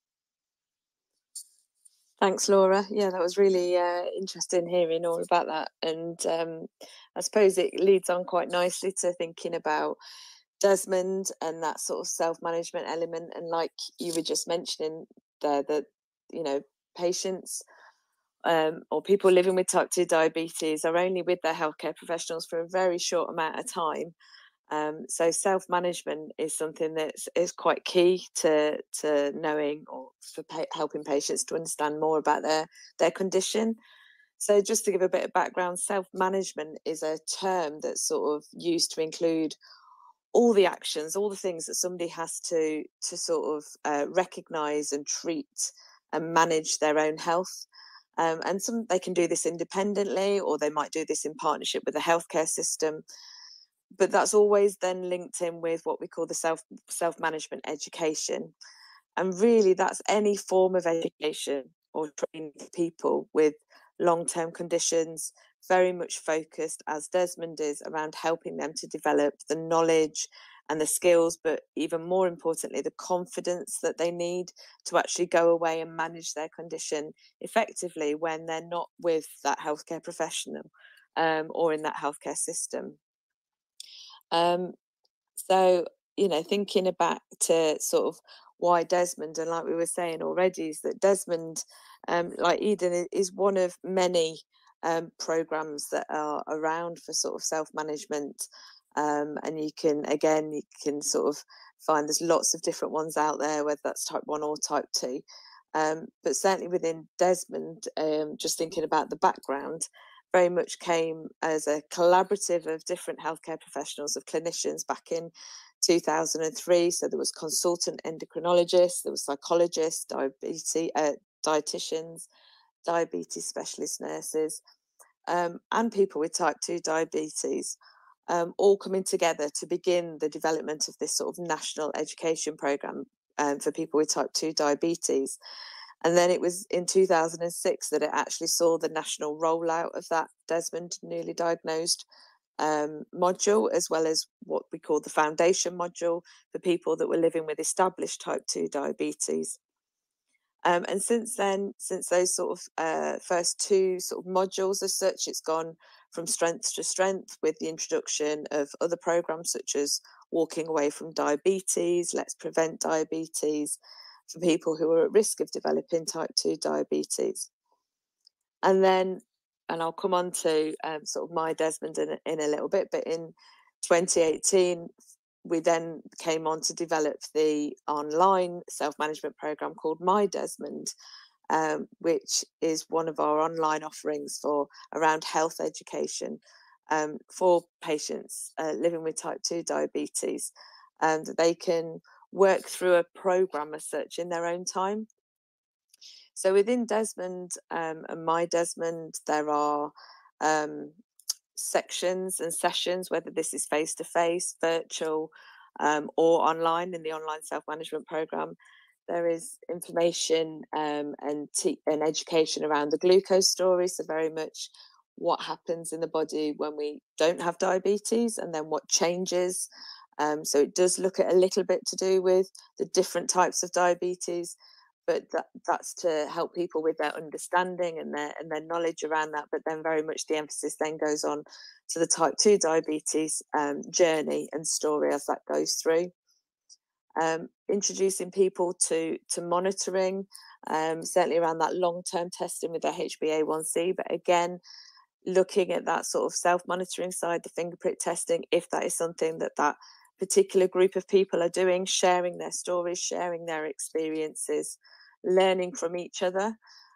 Thanks, Laura. Yeah, that was really interesting hearing all about that. And I suppose it leads on quite nicely to thinking about Desmond and that sort of self-management element. And like you were just mentioning there, that, you know, patients or people living with type 2 diabetes are only with their healthcare professionals for a very short amount of time. So self-management is something that is quite key to knowing, or for helping patients to understand more about their condition. So just to give a bit of background, self-management is a term that's sort of used to include all the actions, all the things that somebody has to sort of recognise and treat and manage their own health. And they can do this independently, or they might do this in partnership with the healthcare system. But that's always then linked in with what we call the self-management education. And really that's any form of education or training for people with long-term conditions, very much focused, as Desmond is, around helping them to develop the knowledge and the skills, but even more importantly, the confidence that they need to actually go away and manage their condition effectively when they're not with that healthcare professional or in that healthcare system. So, you know, thinking back to sort of why Desmond, and like we were saying already, is that Desmond, like Eden, is one of many programs that are around for sort of self-management. And you can sort of find there's lots of different ones out there, whether that's type 1 or type 2. But certainly within Desmond, just thinking about the background, very much came as a collaborative of different healthcare professionals, of clinicians back in 2003. So there was consultant endocrinologists, there was psychologists, dietitians, diabetes specialist nurses, and people with type 2 diabetes. all coming together to begin the development of this sort of national education programme for people with type 2 diabetes. And then it was in 2006 that it actually saw the national rollout of that Desmond newly diagnosed module, as well as what we call the foundation module for people that were living with established type 2 diabetes. And since then, since those sort of first two sort of modules as such, it's gone from strength to strength with the introduction of other programs such as Walking Away from Diabetes, Let's Prevent Diabetes, for people who are at risk of developing type 2 diabetes. And then, and I'll come on to sort of My Desmond in a little bit, but in 2018, we then came on to develop the online self-management program called My Desmond, which is one of our online offerings for around health education for patients living with type 2 diabetes, and they can work through a program as such in their own time. So within Desmond and My Desmond, there are sections and sessions, whether this is face-to-face, virtual, or online in the online self-management program. There is information and education around the glucose story, so very much what happens in the body when we don't have diabetes, and then what changes. So it does look at a little bit to do with the different types of diabetes, but that's to help people with their understanding and their knowledge around that. But then very much the emphasis then goes on to the type 2 diabetes journey and story as that goes through. Introducing people to monitoring, certainly around that long-term testing with their HbA1c, but again, looking at that sort of self-monitoring side, the finger prick testing, if that is something that particular group of people are doing, sharing their stories, sharing their experiences, learning from each other,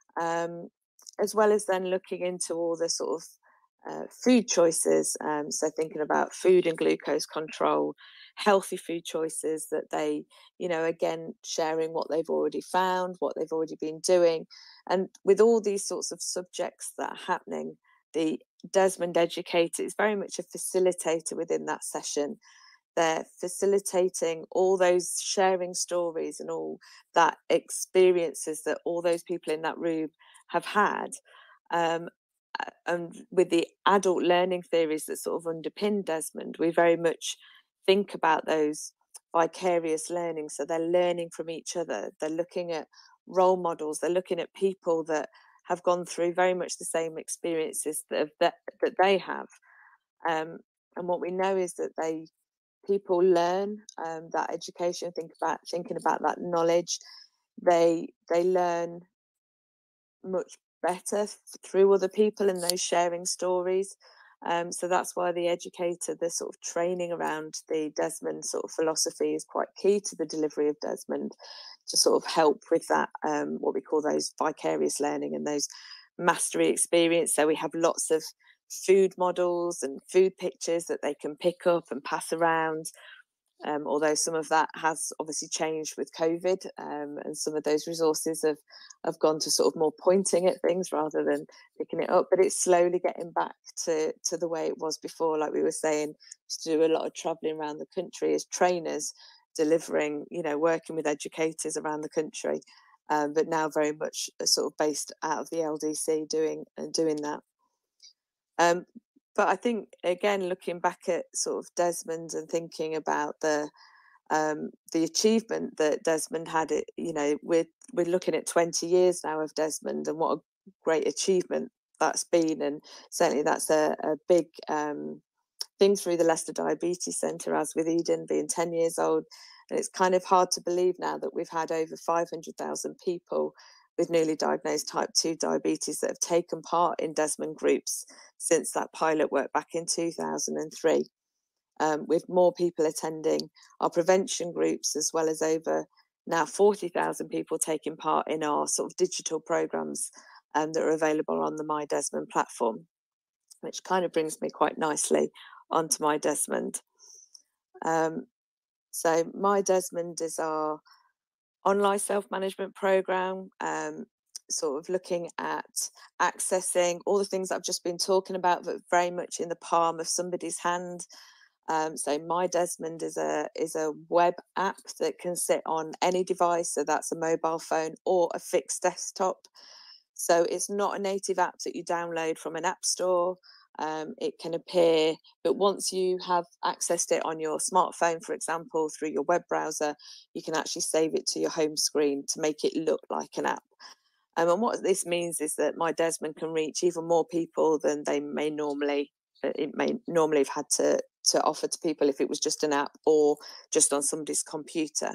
as well as then looking into all the sort of food choices. So thinking about food and glucose control, healthy food choices that they, again, sharing what they've already found, what they've already been doing. And with all these sorts of subjects that are happening, the Desmond Educator is very much a facilitator within that session. They're facilitating all those sharing stories and all that experiences that all those people in that room have had. And with the adult learning theories that sort of underpin Desmond, we very much think about those vicarious learning. So they're learning from each other. They're looking at role models. They're looking at people that have gone through very much the same experiences that they have. And what we know is that people learn that education, thinking about that knowledge. They learn much better through other people and those sharing stories. So that's why the educator, the sort of training around the Desmond sort of philosophy is quite key to the delivery of Desmond, to sort of help with that, what we call those vicarious learning and those mastery experience. So we have lots of food models and food pictures that they can pick up and pass around. Although some of that has obviously changed with COVID, and some of those resources have gone to sort of more pointing at things rather than picking it up. But it's slowly getting back to the way it was before. Like we were saying, to do a lot of travelling around the country as trainers, delivering, working with educators around the country, but now very much sort of based out of the LDC doing that. But I think, again, looking back at sort of Desmond and thinking about the achievement that Desmond had, we're looking at 20 years now of Desmond, and what a great achievement that's been. And certainly that's a big thing through the Leicester Diabetes Centre, as with Eden being 10 years old. And it's kind of hard to believe now that we've had over 500,000 people with newly diagnosed type 2 diabetes that have taken part in Desmond groups since that pilot work back in 2003, with more people attending our prevention groups, as well as over now 40,000 people taking part in our sort of digital programs that are available on the My Desmond platform, which kind of brings me quite nicely onto My Desmond. So My Desmond is our online self-management program. sort of looking at accessing all the things that I've just been talking about, but very much in the palm of somebody's hand. So My Desmond is a web app that can sit on any device, so that's a mobile phone or a fixed desktop. So it's not a native app that you download from an app store. It can appear, but once you have accessed it on your smartphone, for example, through your web browser, you can actually save it to your home screen to make it look like an app. And what this means is that My Desmond can reach even more people than it may normally have had to offer to people if it was just an app or just on somebody's computer.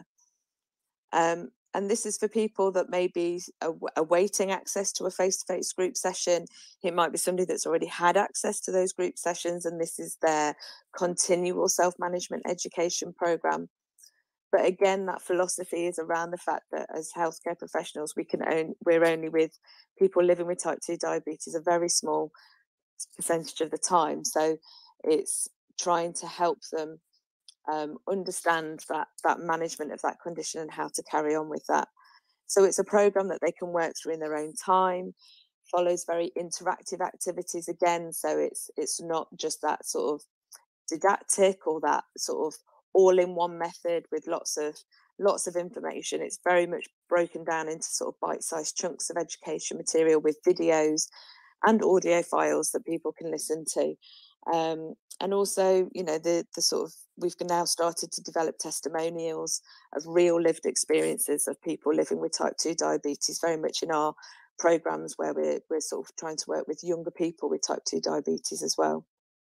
And this is for people that may be awaiting access to a face-to-face group session. It might be somebody that's already had access to those group sessions, and this is their continual self-management education program. But again, that philosophy is around the fact that as healthcare professionals, we're only with people living with type 2 diabetes a very small percentage of the time. So it's trying to help them understand that management of that condition and how to carry on with that. So it's a program that they can work through in their own time, follows very interactive activities again. So it's not just that sort of didactic or that sort of all-in-one method with lots of information. It's very much broken down into sort of bite-sized chunks of education material with videos and audio files that people can listen to. And also, you know, the sort of, we've now started to develop testimonials of real lived experiences of people living with type 2 diabetes, very much in our programs where we're sort of trying to work with younger people with type 2 diabetes as well.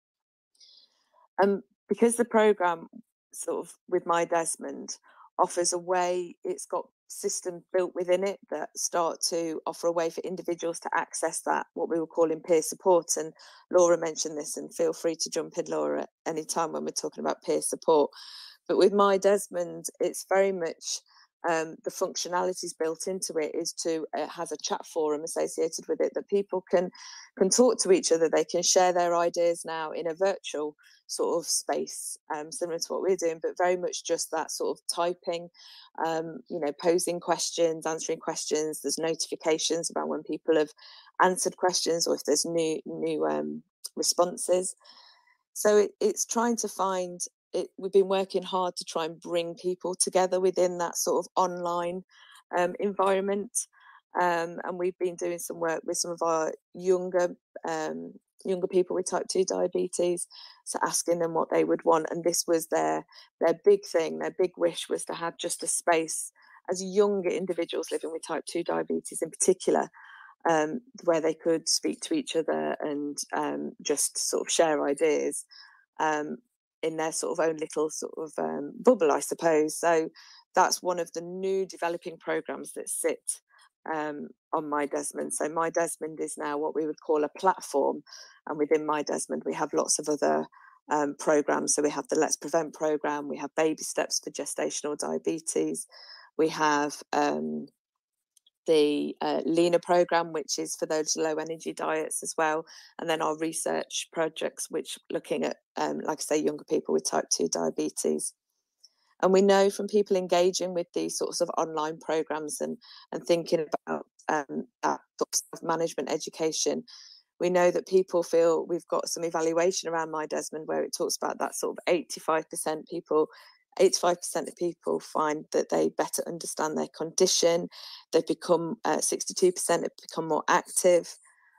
Because the program sort of with My Desmond offers a way, it's got systems built within it that start to offer a way for individuals to access that, what we were calling peer support. And Laura mentioned this, and feel free to jump in, Laura, at any time when we're talking about peer support. But with My Desmond, it's very much the functionalities built into it it has a chat forum associated with it that people can talk to each other. They can share their ideas now in a virtual sort of space, similar to what we're doing, but very much just that sort of typing, you know, posing questions, answering questions. There's notifications about when people have answered questions or if there's new responses. So it's trying to find it. We've been working hard to try and bring people together within that sort of online environment. And we've been doing some work with some of our younger people with type 2 diabetes, so asking them what they would want. And this was their big thing, their big wish was to have just a space as younger individuals living with type 2 diabetes in particular, where they could speak to each other and just sort of share ideas in their sort of own little sort of bubble, I suppose. So that's one of the new developing programs that sit on My Desmond. So My Desmond is now what we would call a platform, and within My Desmond we have lots of other programs. So we have the Let's Prevent program, we have Baby Steps for Gestational Diabetes, we have the LENA program, which is for those low energy diets as well, and then our research projects, which looking at, like I say, younger people with type 2 diabetes. And we know from people engaging with these sorts of online programs and thinking about that sort of management education, we know that people feel, we've got some evaluation around My Desmond where it talks about that sort of 85% of people find that they better understand their condition. They've become 62% have become more active.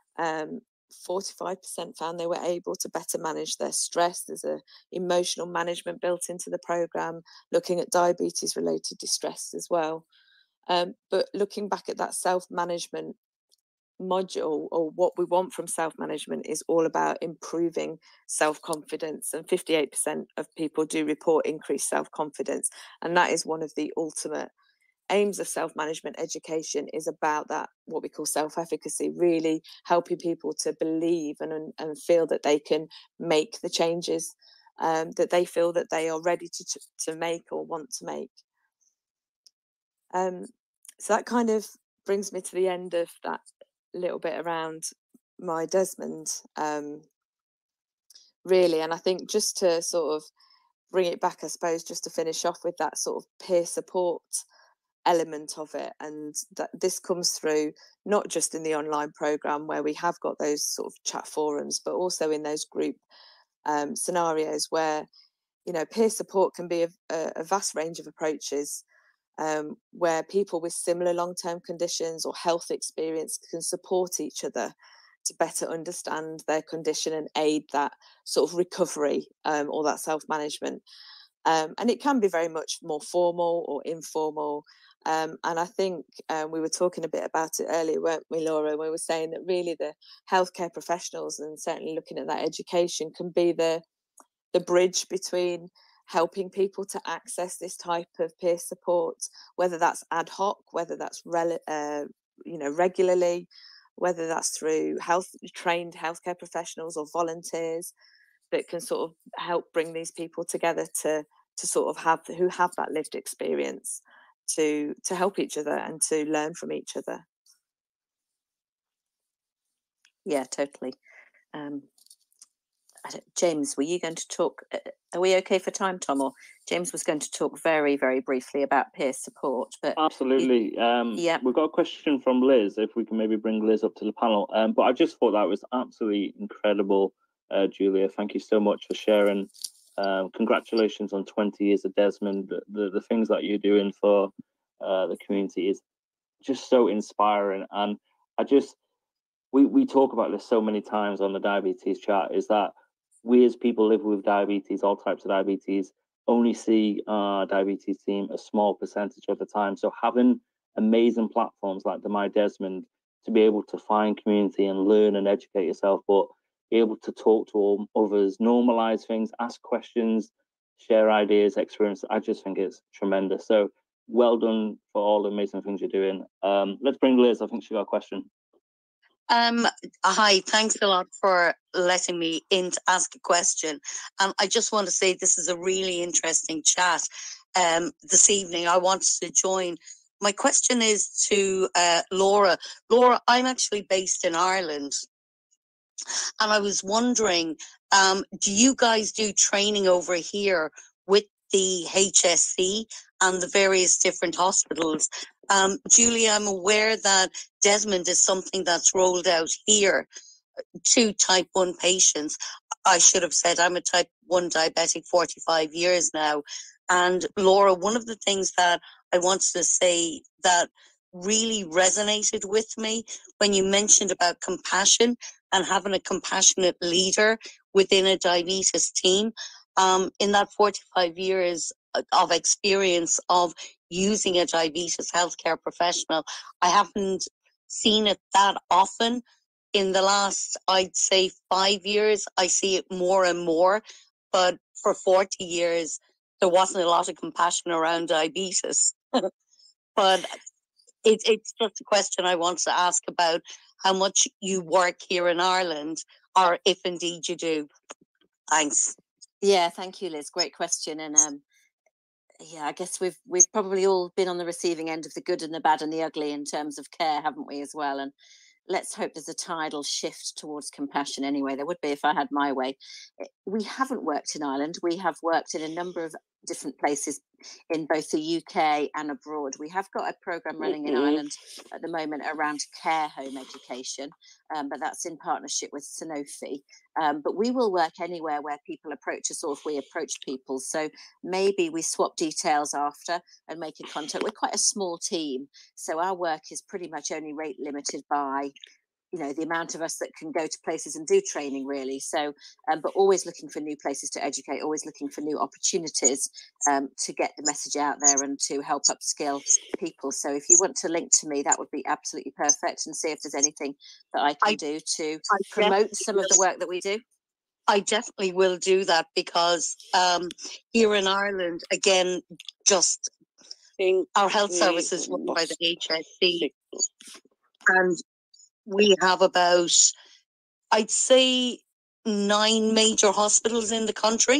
45% found they were able to better manage their stress. There's a emotional management built into the program, looking at diabetes related distress as well. But looking back at that self-management module, or what we want from self-management, is all about improving self-confidence, and 58% of people do report increased self-confidence, and that is one of the ultimate aims of self-management education, is about that, what we call self-efficacy, really helping people to believe and feel that they can make the changes that they feel that they are ready to make or want to make. So that kind of brings me to the end of that little bit around My Desmond, really. And I think just to sort of bring it back, I suppose, just to finish off with that sort of peer support element of it, and that this comes through not just in the online program where we have got those sort of chat forums, but also in those group scenarios where, you know, peer support can be a vast range of approaches, where people with similar long-term conditions or health experience can support each other to better understand their condition and aid that sort of recovery or that self-management. And it can be very much more formal or informal. And I think we were talking a bit about it earlier, weren't we, Laura? We were saying that really the healthcare professionals, and certainly looking at that education, can be the bridge between helping people to access this type of peer support, whether that's ad hoc, whether that's regularly, whether that's through trained healthcare professionals or volunteers that can sort of help bring these people together to sort of have that lived experience to help each other and to learn from each other. Yeah, totally. James, were you going to talk? Are we okay for time, Tom? Or James was going to talk very, very briefly about peer support. But absolutely. Yeah, we've got a question from Liz. If we can maybe bring Liz up to the panel. But I just thought that was absolutely incredible, Julia. Thank you so much for sharing. Congratulations on 20 years of Desmond. The things that you're doing for the community is just so inspiring. And we talk about this so many times on the diabetes chat, is that we as people live with diabetes, all types of diabetes, only see our diabetes team a small percentage of the time. So having amazing platforms like the My Desmond to be able to find community and learn and educate yourself, but be able to talk to others, normalize things, ask questions, share ideas, experience, I just think it's tremendous. So well done for all the amazing things you're doing. Let's bring Liz. I think she got a question. Hi, thanks a lot for letting me in to ask a question. I just want to say this is a really interesting chat this evening. I wanted to join. My question is to Laura. Laura, I'm actually based in Ireland, and I was wondering, do you guys do training over here with the HSC and the various different hospitals? Julia, I'm aware that Desmond is something that's rolled out here to type 1 patients. I should have said I'm a type 1 diabetic 45 years now. And Laura, one of the things that I wanted to say that really resonated with me when you mentioned about compassion and having a compassionate leader within a diabetes team. In that 45 years of experience of using a diabetes healthcare professional, I haven't seen it that often. In the last, I'd say 5 years, I see it more and more. But for 40 years, there wasn't a lot of compassion around diabetes. But it's just a question I want to ask about how much you work here in Ireland, or if indeed you do. Thanks. Yeah, thank you, Liz. Great question. And yeah, I guess we've probably all been on the receiving end of the good and the bad and the ugly in terms of care, haven't we, as well? And let's hope there's a tidal shift towards compassion anyway. There would be if I had my way. We haven't worked in Ireland. We have worked in a number of different places in both the UK and abroad. We have got a programme running in Ireland at the moment around care home education, but that's in partnership with Sanofi. But we will work anywhere where people approach us or if we approach people. So maybe we swap details after and make a contact. We're quite a small team, so our work is pretty much only rate limited by the amount of us that can go to places and do training, really. So, but always looking for new places to educate, always looking for new opportunities to get the message out there and to help upskill people. So if you want to link to me, that would be absolutely perfect, and see if there's anything that I can do to promote some of the work that we do. I definitely will do that, because here in Ireland, again, just our health service is run by the HSC, and we have about, I'd say, 9 major hospitals in the country,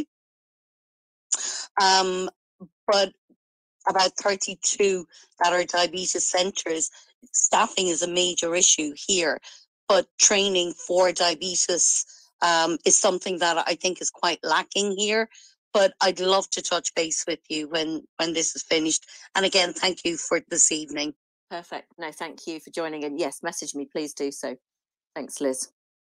but about 32 that are diabetes centres. Staffing is a major issue here, but training for diabetes is something that I think is quite lacking here. but I'd love to touch base with you when this is finished. And again, thank you for this evening. Perfect. No, thank you for joining. And yes, message me, please do so. Thanks, Liz.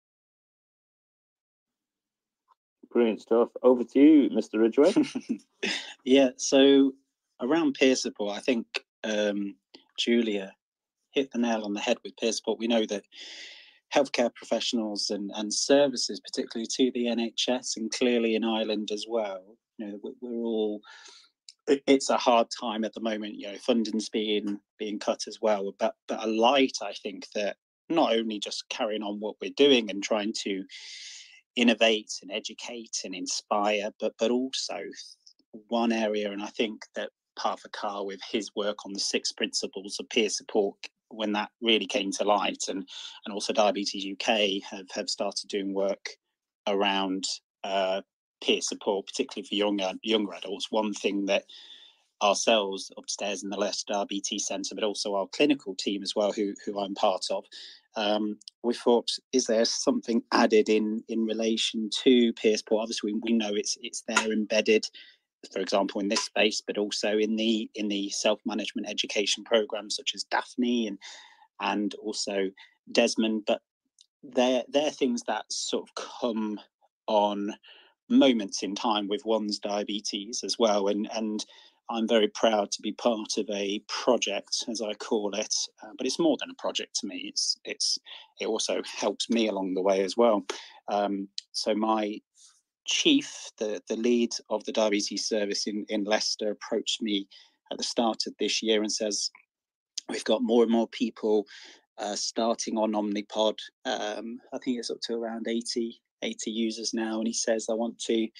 Brilliant stuff. Over to you, Mr. Ridgway. Yeah, so around peer support, I think Julia hit the nail on the head with peer support. We know that healthcare professionals and services, particularly to the NHS and clearly in Ireland as well, you know, we're all, it's a hard time at the moment, you know, funding's being cut as well, but a light, I think, that not only just carrying on what we're doing and trying to innovate and educate and inspire, but also one area, and I think that Partha Carr, with his work on the 6 principles of peer support, when that really came to light, and also Diabetes UK have started doing work around peer support, particularly for younger adults. One thing that ourselves upstairs in the Leicester Diabetes Centre, but also our clinical team as well, who I'm part of, we thought, is there something added in relation to peer support? Obviously, we know it's there embedded, for example, in this space, but also in the self-management education programs such as Daphne and also Desmond. But they're things that sort of come on moments in time with one's diabetes as well, and I'm very proud to be part of a project, as I call it, but it's more than a project to me. It also helps me along the way as well. So my chief, the lead of the diabetes service in Leicester, approached me at the start of this year and says, we've got more and more people starting on Omnipod. I think it's up to around 80 users now, and he says, I want to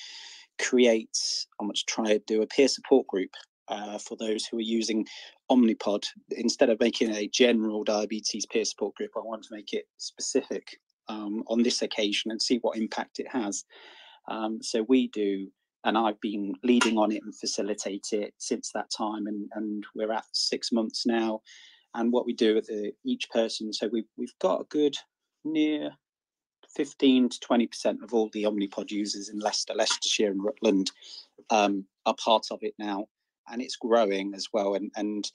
try to do a peer support group for those who are using Omnipod. Instead of making a general diabetes peer support group, I want to make it specific on this occasion and see what impact it has. So we do, and I've been leading on it and facilitate it since that time, and we're at 6 months now. And what we do with each person, so we've got a good near 15 to 20% of all the Omnipod users in Leicester, Leicestershire and Rutland are part of it now, and it's growing as well. And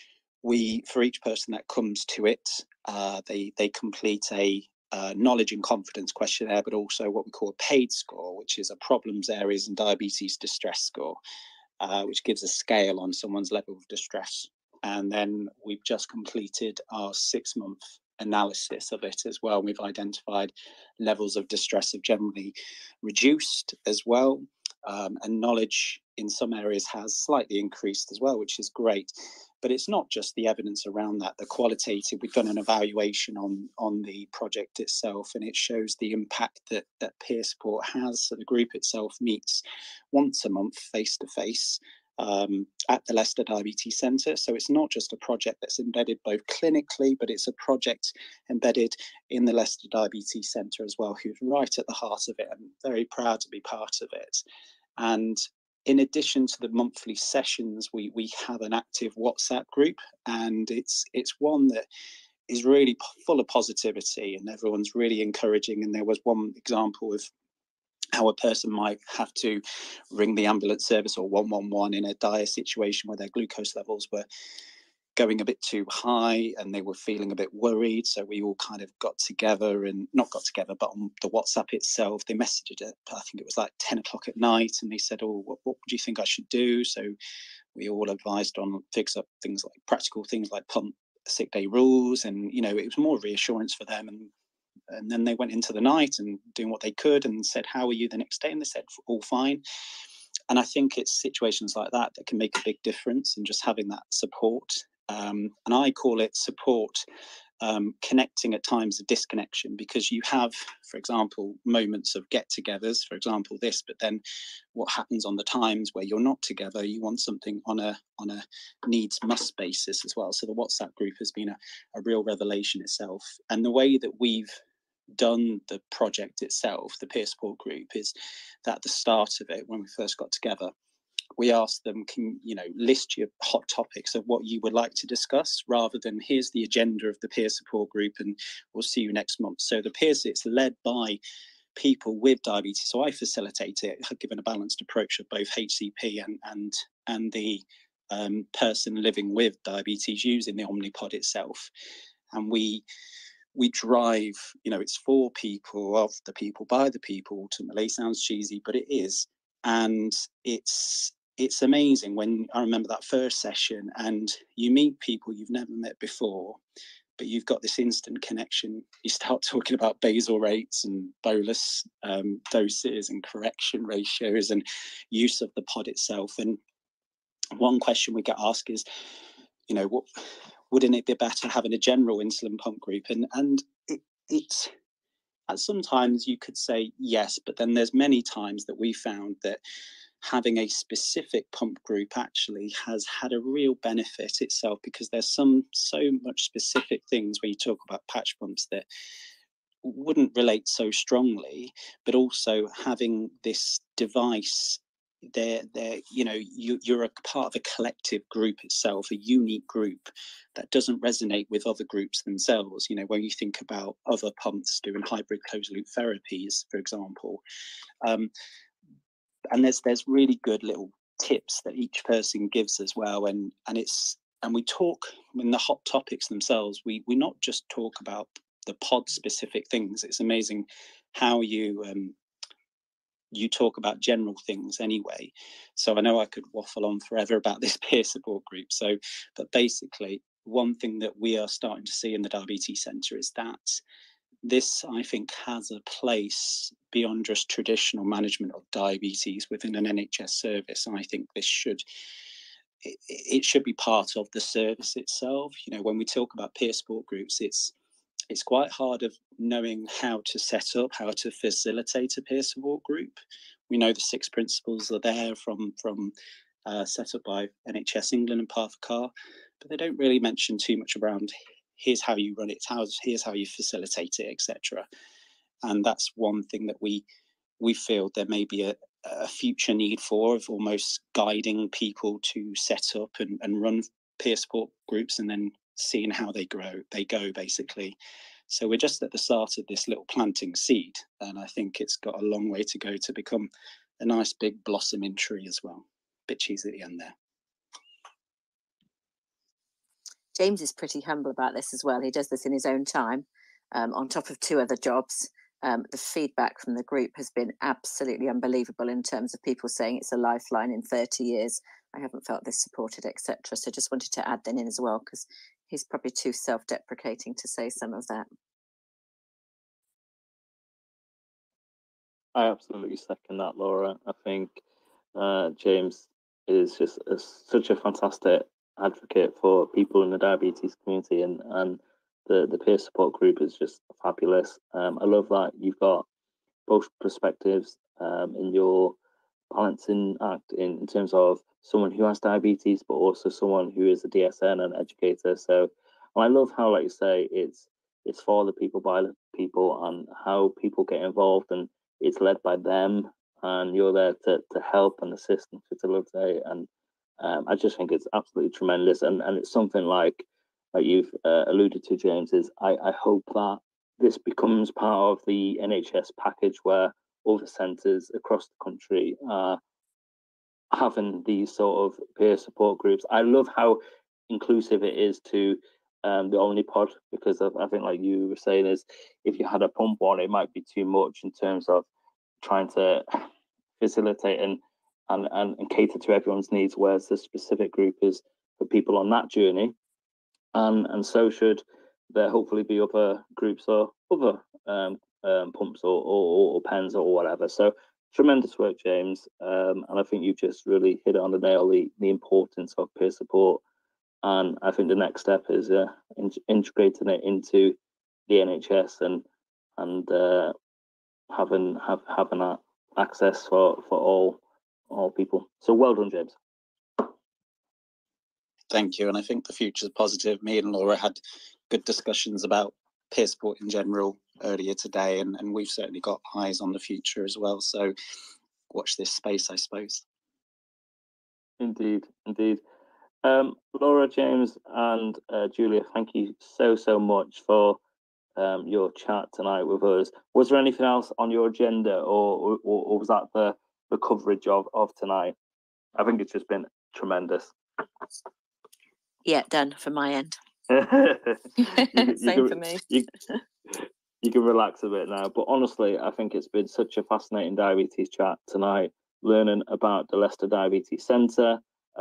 we, for each person that comes to it, they complete a knowledge and confidence questionnaire, but also what we call a PAID score, which is a problems, areas and diabetes distress score, which gives a scale on someone's level of distress. And then we've just completed our 6-month analysis of it as well. We've identified levels of distress have generally reduced as well, and knowledge in some areas has slightly increased as well, which is great. But it's not just the evidence around that, the qualitative. We've done an evaluation on the project itself, and it shows the impact that peer support has. So the group itself meets once a month face-to-face at the Leicester Diabetes Centre. So it's not just a project that's embedded both clinically, but it's a project embedded in the Leicester Diabetes Centre as well, who's right at the heart of it. I'm very proud to be part of it. And in addition to the monthly sessions, we have an active WhatsApp group, and it's one that is really full of positivity, and everyone's really encouraging. And there was one example of how a person might have to ring the ambulance service or 111 in a dire situation where their glucose levels were going a bit too high and they were feeling a bit worried. So we all kind of got together, and not got together, but on the WhatsApp itself, they messaged it. I think it was like 10 o'clock at night, and they said, oh, what do you think I should do? So we all advised on fix up things like practical things like pump sick day rules. And, you know, it was more reassurance for them. And then they went into the night and doing what they could and said, how are you the next day? And they said, all fine. And I think it's situations like that that can make a big difference, and just having that support. And I call it support connecting at times of disconnection, because you have, for example, moments of get-togethers, for example this, but then what happens on the times where you're not together, you want something on a needs must basis as well. So the WhatsApp group has been a real revelation itself. And the way that we've done the project itself, the peer support group, is that at the start of it, when we first got together, we asked them, can you list your hot topics of what you would like to discuss, rather than here's the agenda of the peer support group and we'll see you next month. So the peers, it's led by people with diabetes. So I facilitate it, given a balanced approach of both HCP and the person living with diabetes using the Omnipod itself. And we drive, it's for people, of the people, by the people. Ultimately, sounds cheesy, but it is. And it's amazing when I remember that first session and you meet people you've never met before, but you've got this instant connection. You start talking about basal rates and bolus doses and correction ratios and use of the pod itself. And one question we get asked is, wouldn't it be better having a general insulin pump group? And it's sometimes you could say yes, but then there's many times that we found that having a specific pump group actually has had a real benefit itself, because there's so much specific things when you talk about patch pumps that wouldn't relate so strongly, but also having this device you're a part of a collective group itself, a unique group that doesn't resonate with other groups themselves. When you think about other pumps doing hybrid closed loop therapies, for example, and there's really good little tips that each person gives as well, and we talk in the hot topics themselves. We not just talk about the pod specific things. It's amazing how you talk about general things anyway. So I know I could waffle on forever about this peer support group. But basically, one thing that we are starting to see in the Diabetes Centre is that this, I think, has a place beyond just traditional management of diabetes within an NHS service. And I think this should be part of the service itself. When we talk about peer support groups, it's quite hard of knowing how to set up, how to facilitate a peer support group. We know the 6 principles are there from set up by NHS England and Parthcar, but they don't really mention too much around here's how you run it, here's how you facilitate it, etc. And that's one thing that we feel there may be a future need for, of almost guiding people to set up and run peer support groups, and then seeing how they go basically. So we're just at the start of this little planting seed, and I think it's got a long way to go to become a nice big blossoming tree as well. Bit cheesy at the end there. James is pretty humble about this as well. He does this in his own time, on top of 2 other jobs. The feedback from the group has been absolutely unbelievable in terms of people saying it's a lifeline in 30 years. I haven't felt this supported, etc. So just wanted to add that in as well, because he's probably too self-deprecating to say some of that. I absolutely second that, Laura. I think James is just such a fantastic advocate for people in the diabetes community, and the peer support group is just fabulous. I love that you've got both perspectives in your balancing act in terms of someone who has diabetes, but also someone who is a DSN and educator. So, and I love how, like you say, it's for the people, by the people, and how people get involved, and it's led by them, and you're there to help and assist and facilitate. And I just think it's absolutely tremendous. And it's something like you've alluded to, James, is I hope that this becomes part of the NHS package where all the centres across the country are having these sort of peer support groups. I love how inclusive it is to the Omnipod, because I think, like you were saying, is if you had a pump one, it might be too much in terms of trying to facilitate and cater to everyone's needs, whereas the specific group is for people on that journey. And so should there hopefully be other groups or other pumps or pens or whatever. So tremendous work, James. And I think you've just really hit it on the nail, the importance of peer support. And I think the next step is integrating it into the NHS and having that access for all people. So well done, James. Thank you. And I think the future is positive. Me and Laura had good discussions about peer support in general earlier today, and we've certainly got eyes on the future as well. So watch this space, I suppose. Indeed. Laura, James, and Julia, thank you so much for your chat tonight with us. Was there anything else on your agenda, or was that the coverage of tonight? I think it's just been tremendous. Yeah, done from my end. Same for me. You can relax a bit now. But honestly, I think it's been such a fascinating diabetes chat tonight, learning about the Leicester Diabetes Centre,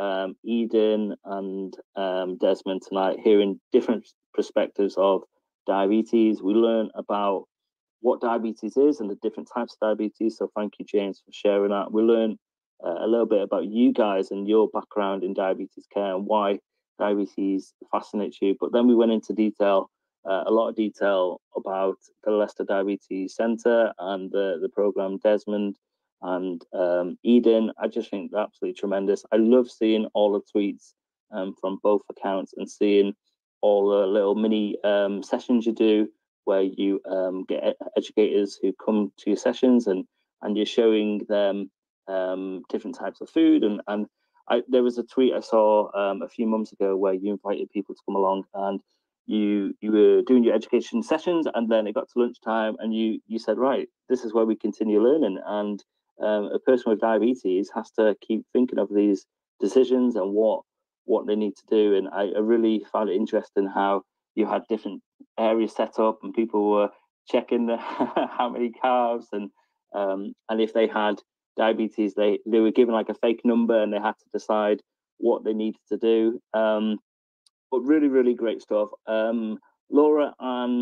Eden and Desmond tonight, hearing different perspectives of diabetes. We learn about what diabetes is and the different types of diabetes. So thank you, James, for sharing that. We learned a little bit about you guys and your background in diabetes care and why diabetes fascinates you. But then we went into detail, a lot of detail about the Leicester Diabetes Centre and the programme Desmond and Eden. I just think they're absolutely tremendous. I love seeing all the tweets from both accounts and seeing all the little mini sessions you do where you get educators who come to your sessions and you're showing them different types of food. And there was a tweet I saw a few months ago where you invited people to come along and you were doing your education sessions, and then it got to lunchtime and you said, right, this is where we continue learning. And a person with diabetes has to keep thinking of these decisions and what they need to do. And I really found it interesting how you had different areas set up and people were checking how many carbs and if they had diabetes, they were given like a fake number and they had to decide what they needed to do. But really, really great stuff. Laura,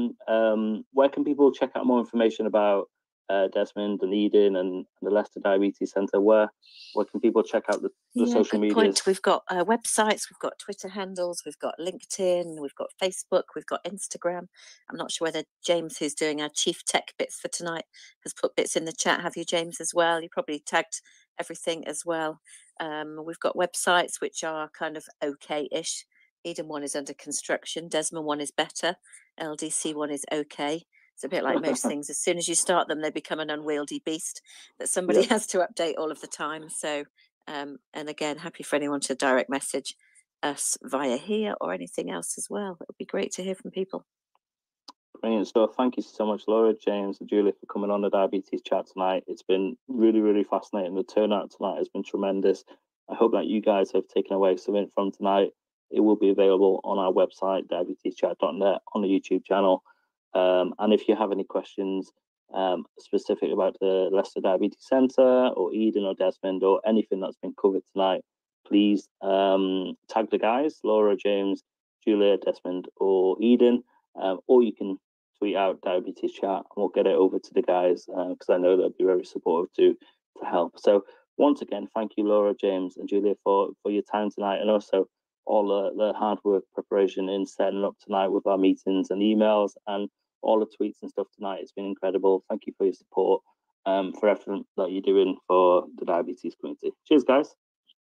where can people check out more information about Desmond and Eden and the Leicester Diabetes Centre? Where can people check out the social media? We've got websites, we've got Twitter handles, we've got LinkedIn, we've got Facebook, we've got Instagram. I'm not sure whether James, who's doing our chief tech bits for tonight, has put bits in the chat. Have you, James, as well? You probably tagged everything as well. We've got websites which are kind of okay-ish. Eden one is under construction, Desmond one is better, LDC one is okay. It's a bit like most things. As soon as you start them, they become an unwieldy beast that somebody has to update all of the time. So, and again, happy for anyone to direct message us via here or anything else as well. It would be great to hear from people. Brilliant stuff. Thank you so much, Laura, James, and Julie for coming on the Diabetes Chat tonight. It's been really, really fascinating. The turnout tonight has been tremendous. I hope that you guys have taken away something from tonight. It will be available on our website, diabetieschat.net, on the YouTube channel. And if you have any questions specific about the Leicester Diabetes Centre or Eden or Desmond or anything that's been covered tonight, please tag the guys, Laura, James, Julia, Desmond or Eden, or you can tweet out Diabetes Chat and we'll get it over to the guys because I know they'll be very supportive to help. So once again, thank you, Laura, James and Julia for your time tonight, and also all the hard work preparation in setting up tonight with our meetings and emails and all the tweets and stuff tonight. It's been incredible. Thank you for your support, for everything that you're doing for the diabetes community. Cheers, guys.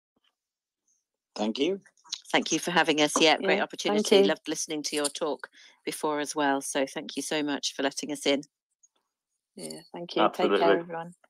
Thank you. Thank you for having us. Yeah, great opportunity. Thank you. Loved listening to your talk before as well. So thank you so much for letting us in. Yeah, thank you. Absolutely. Take care, everyone.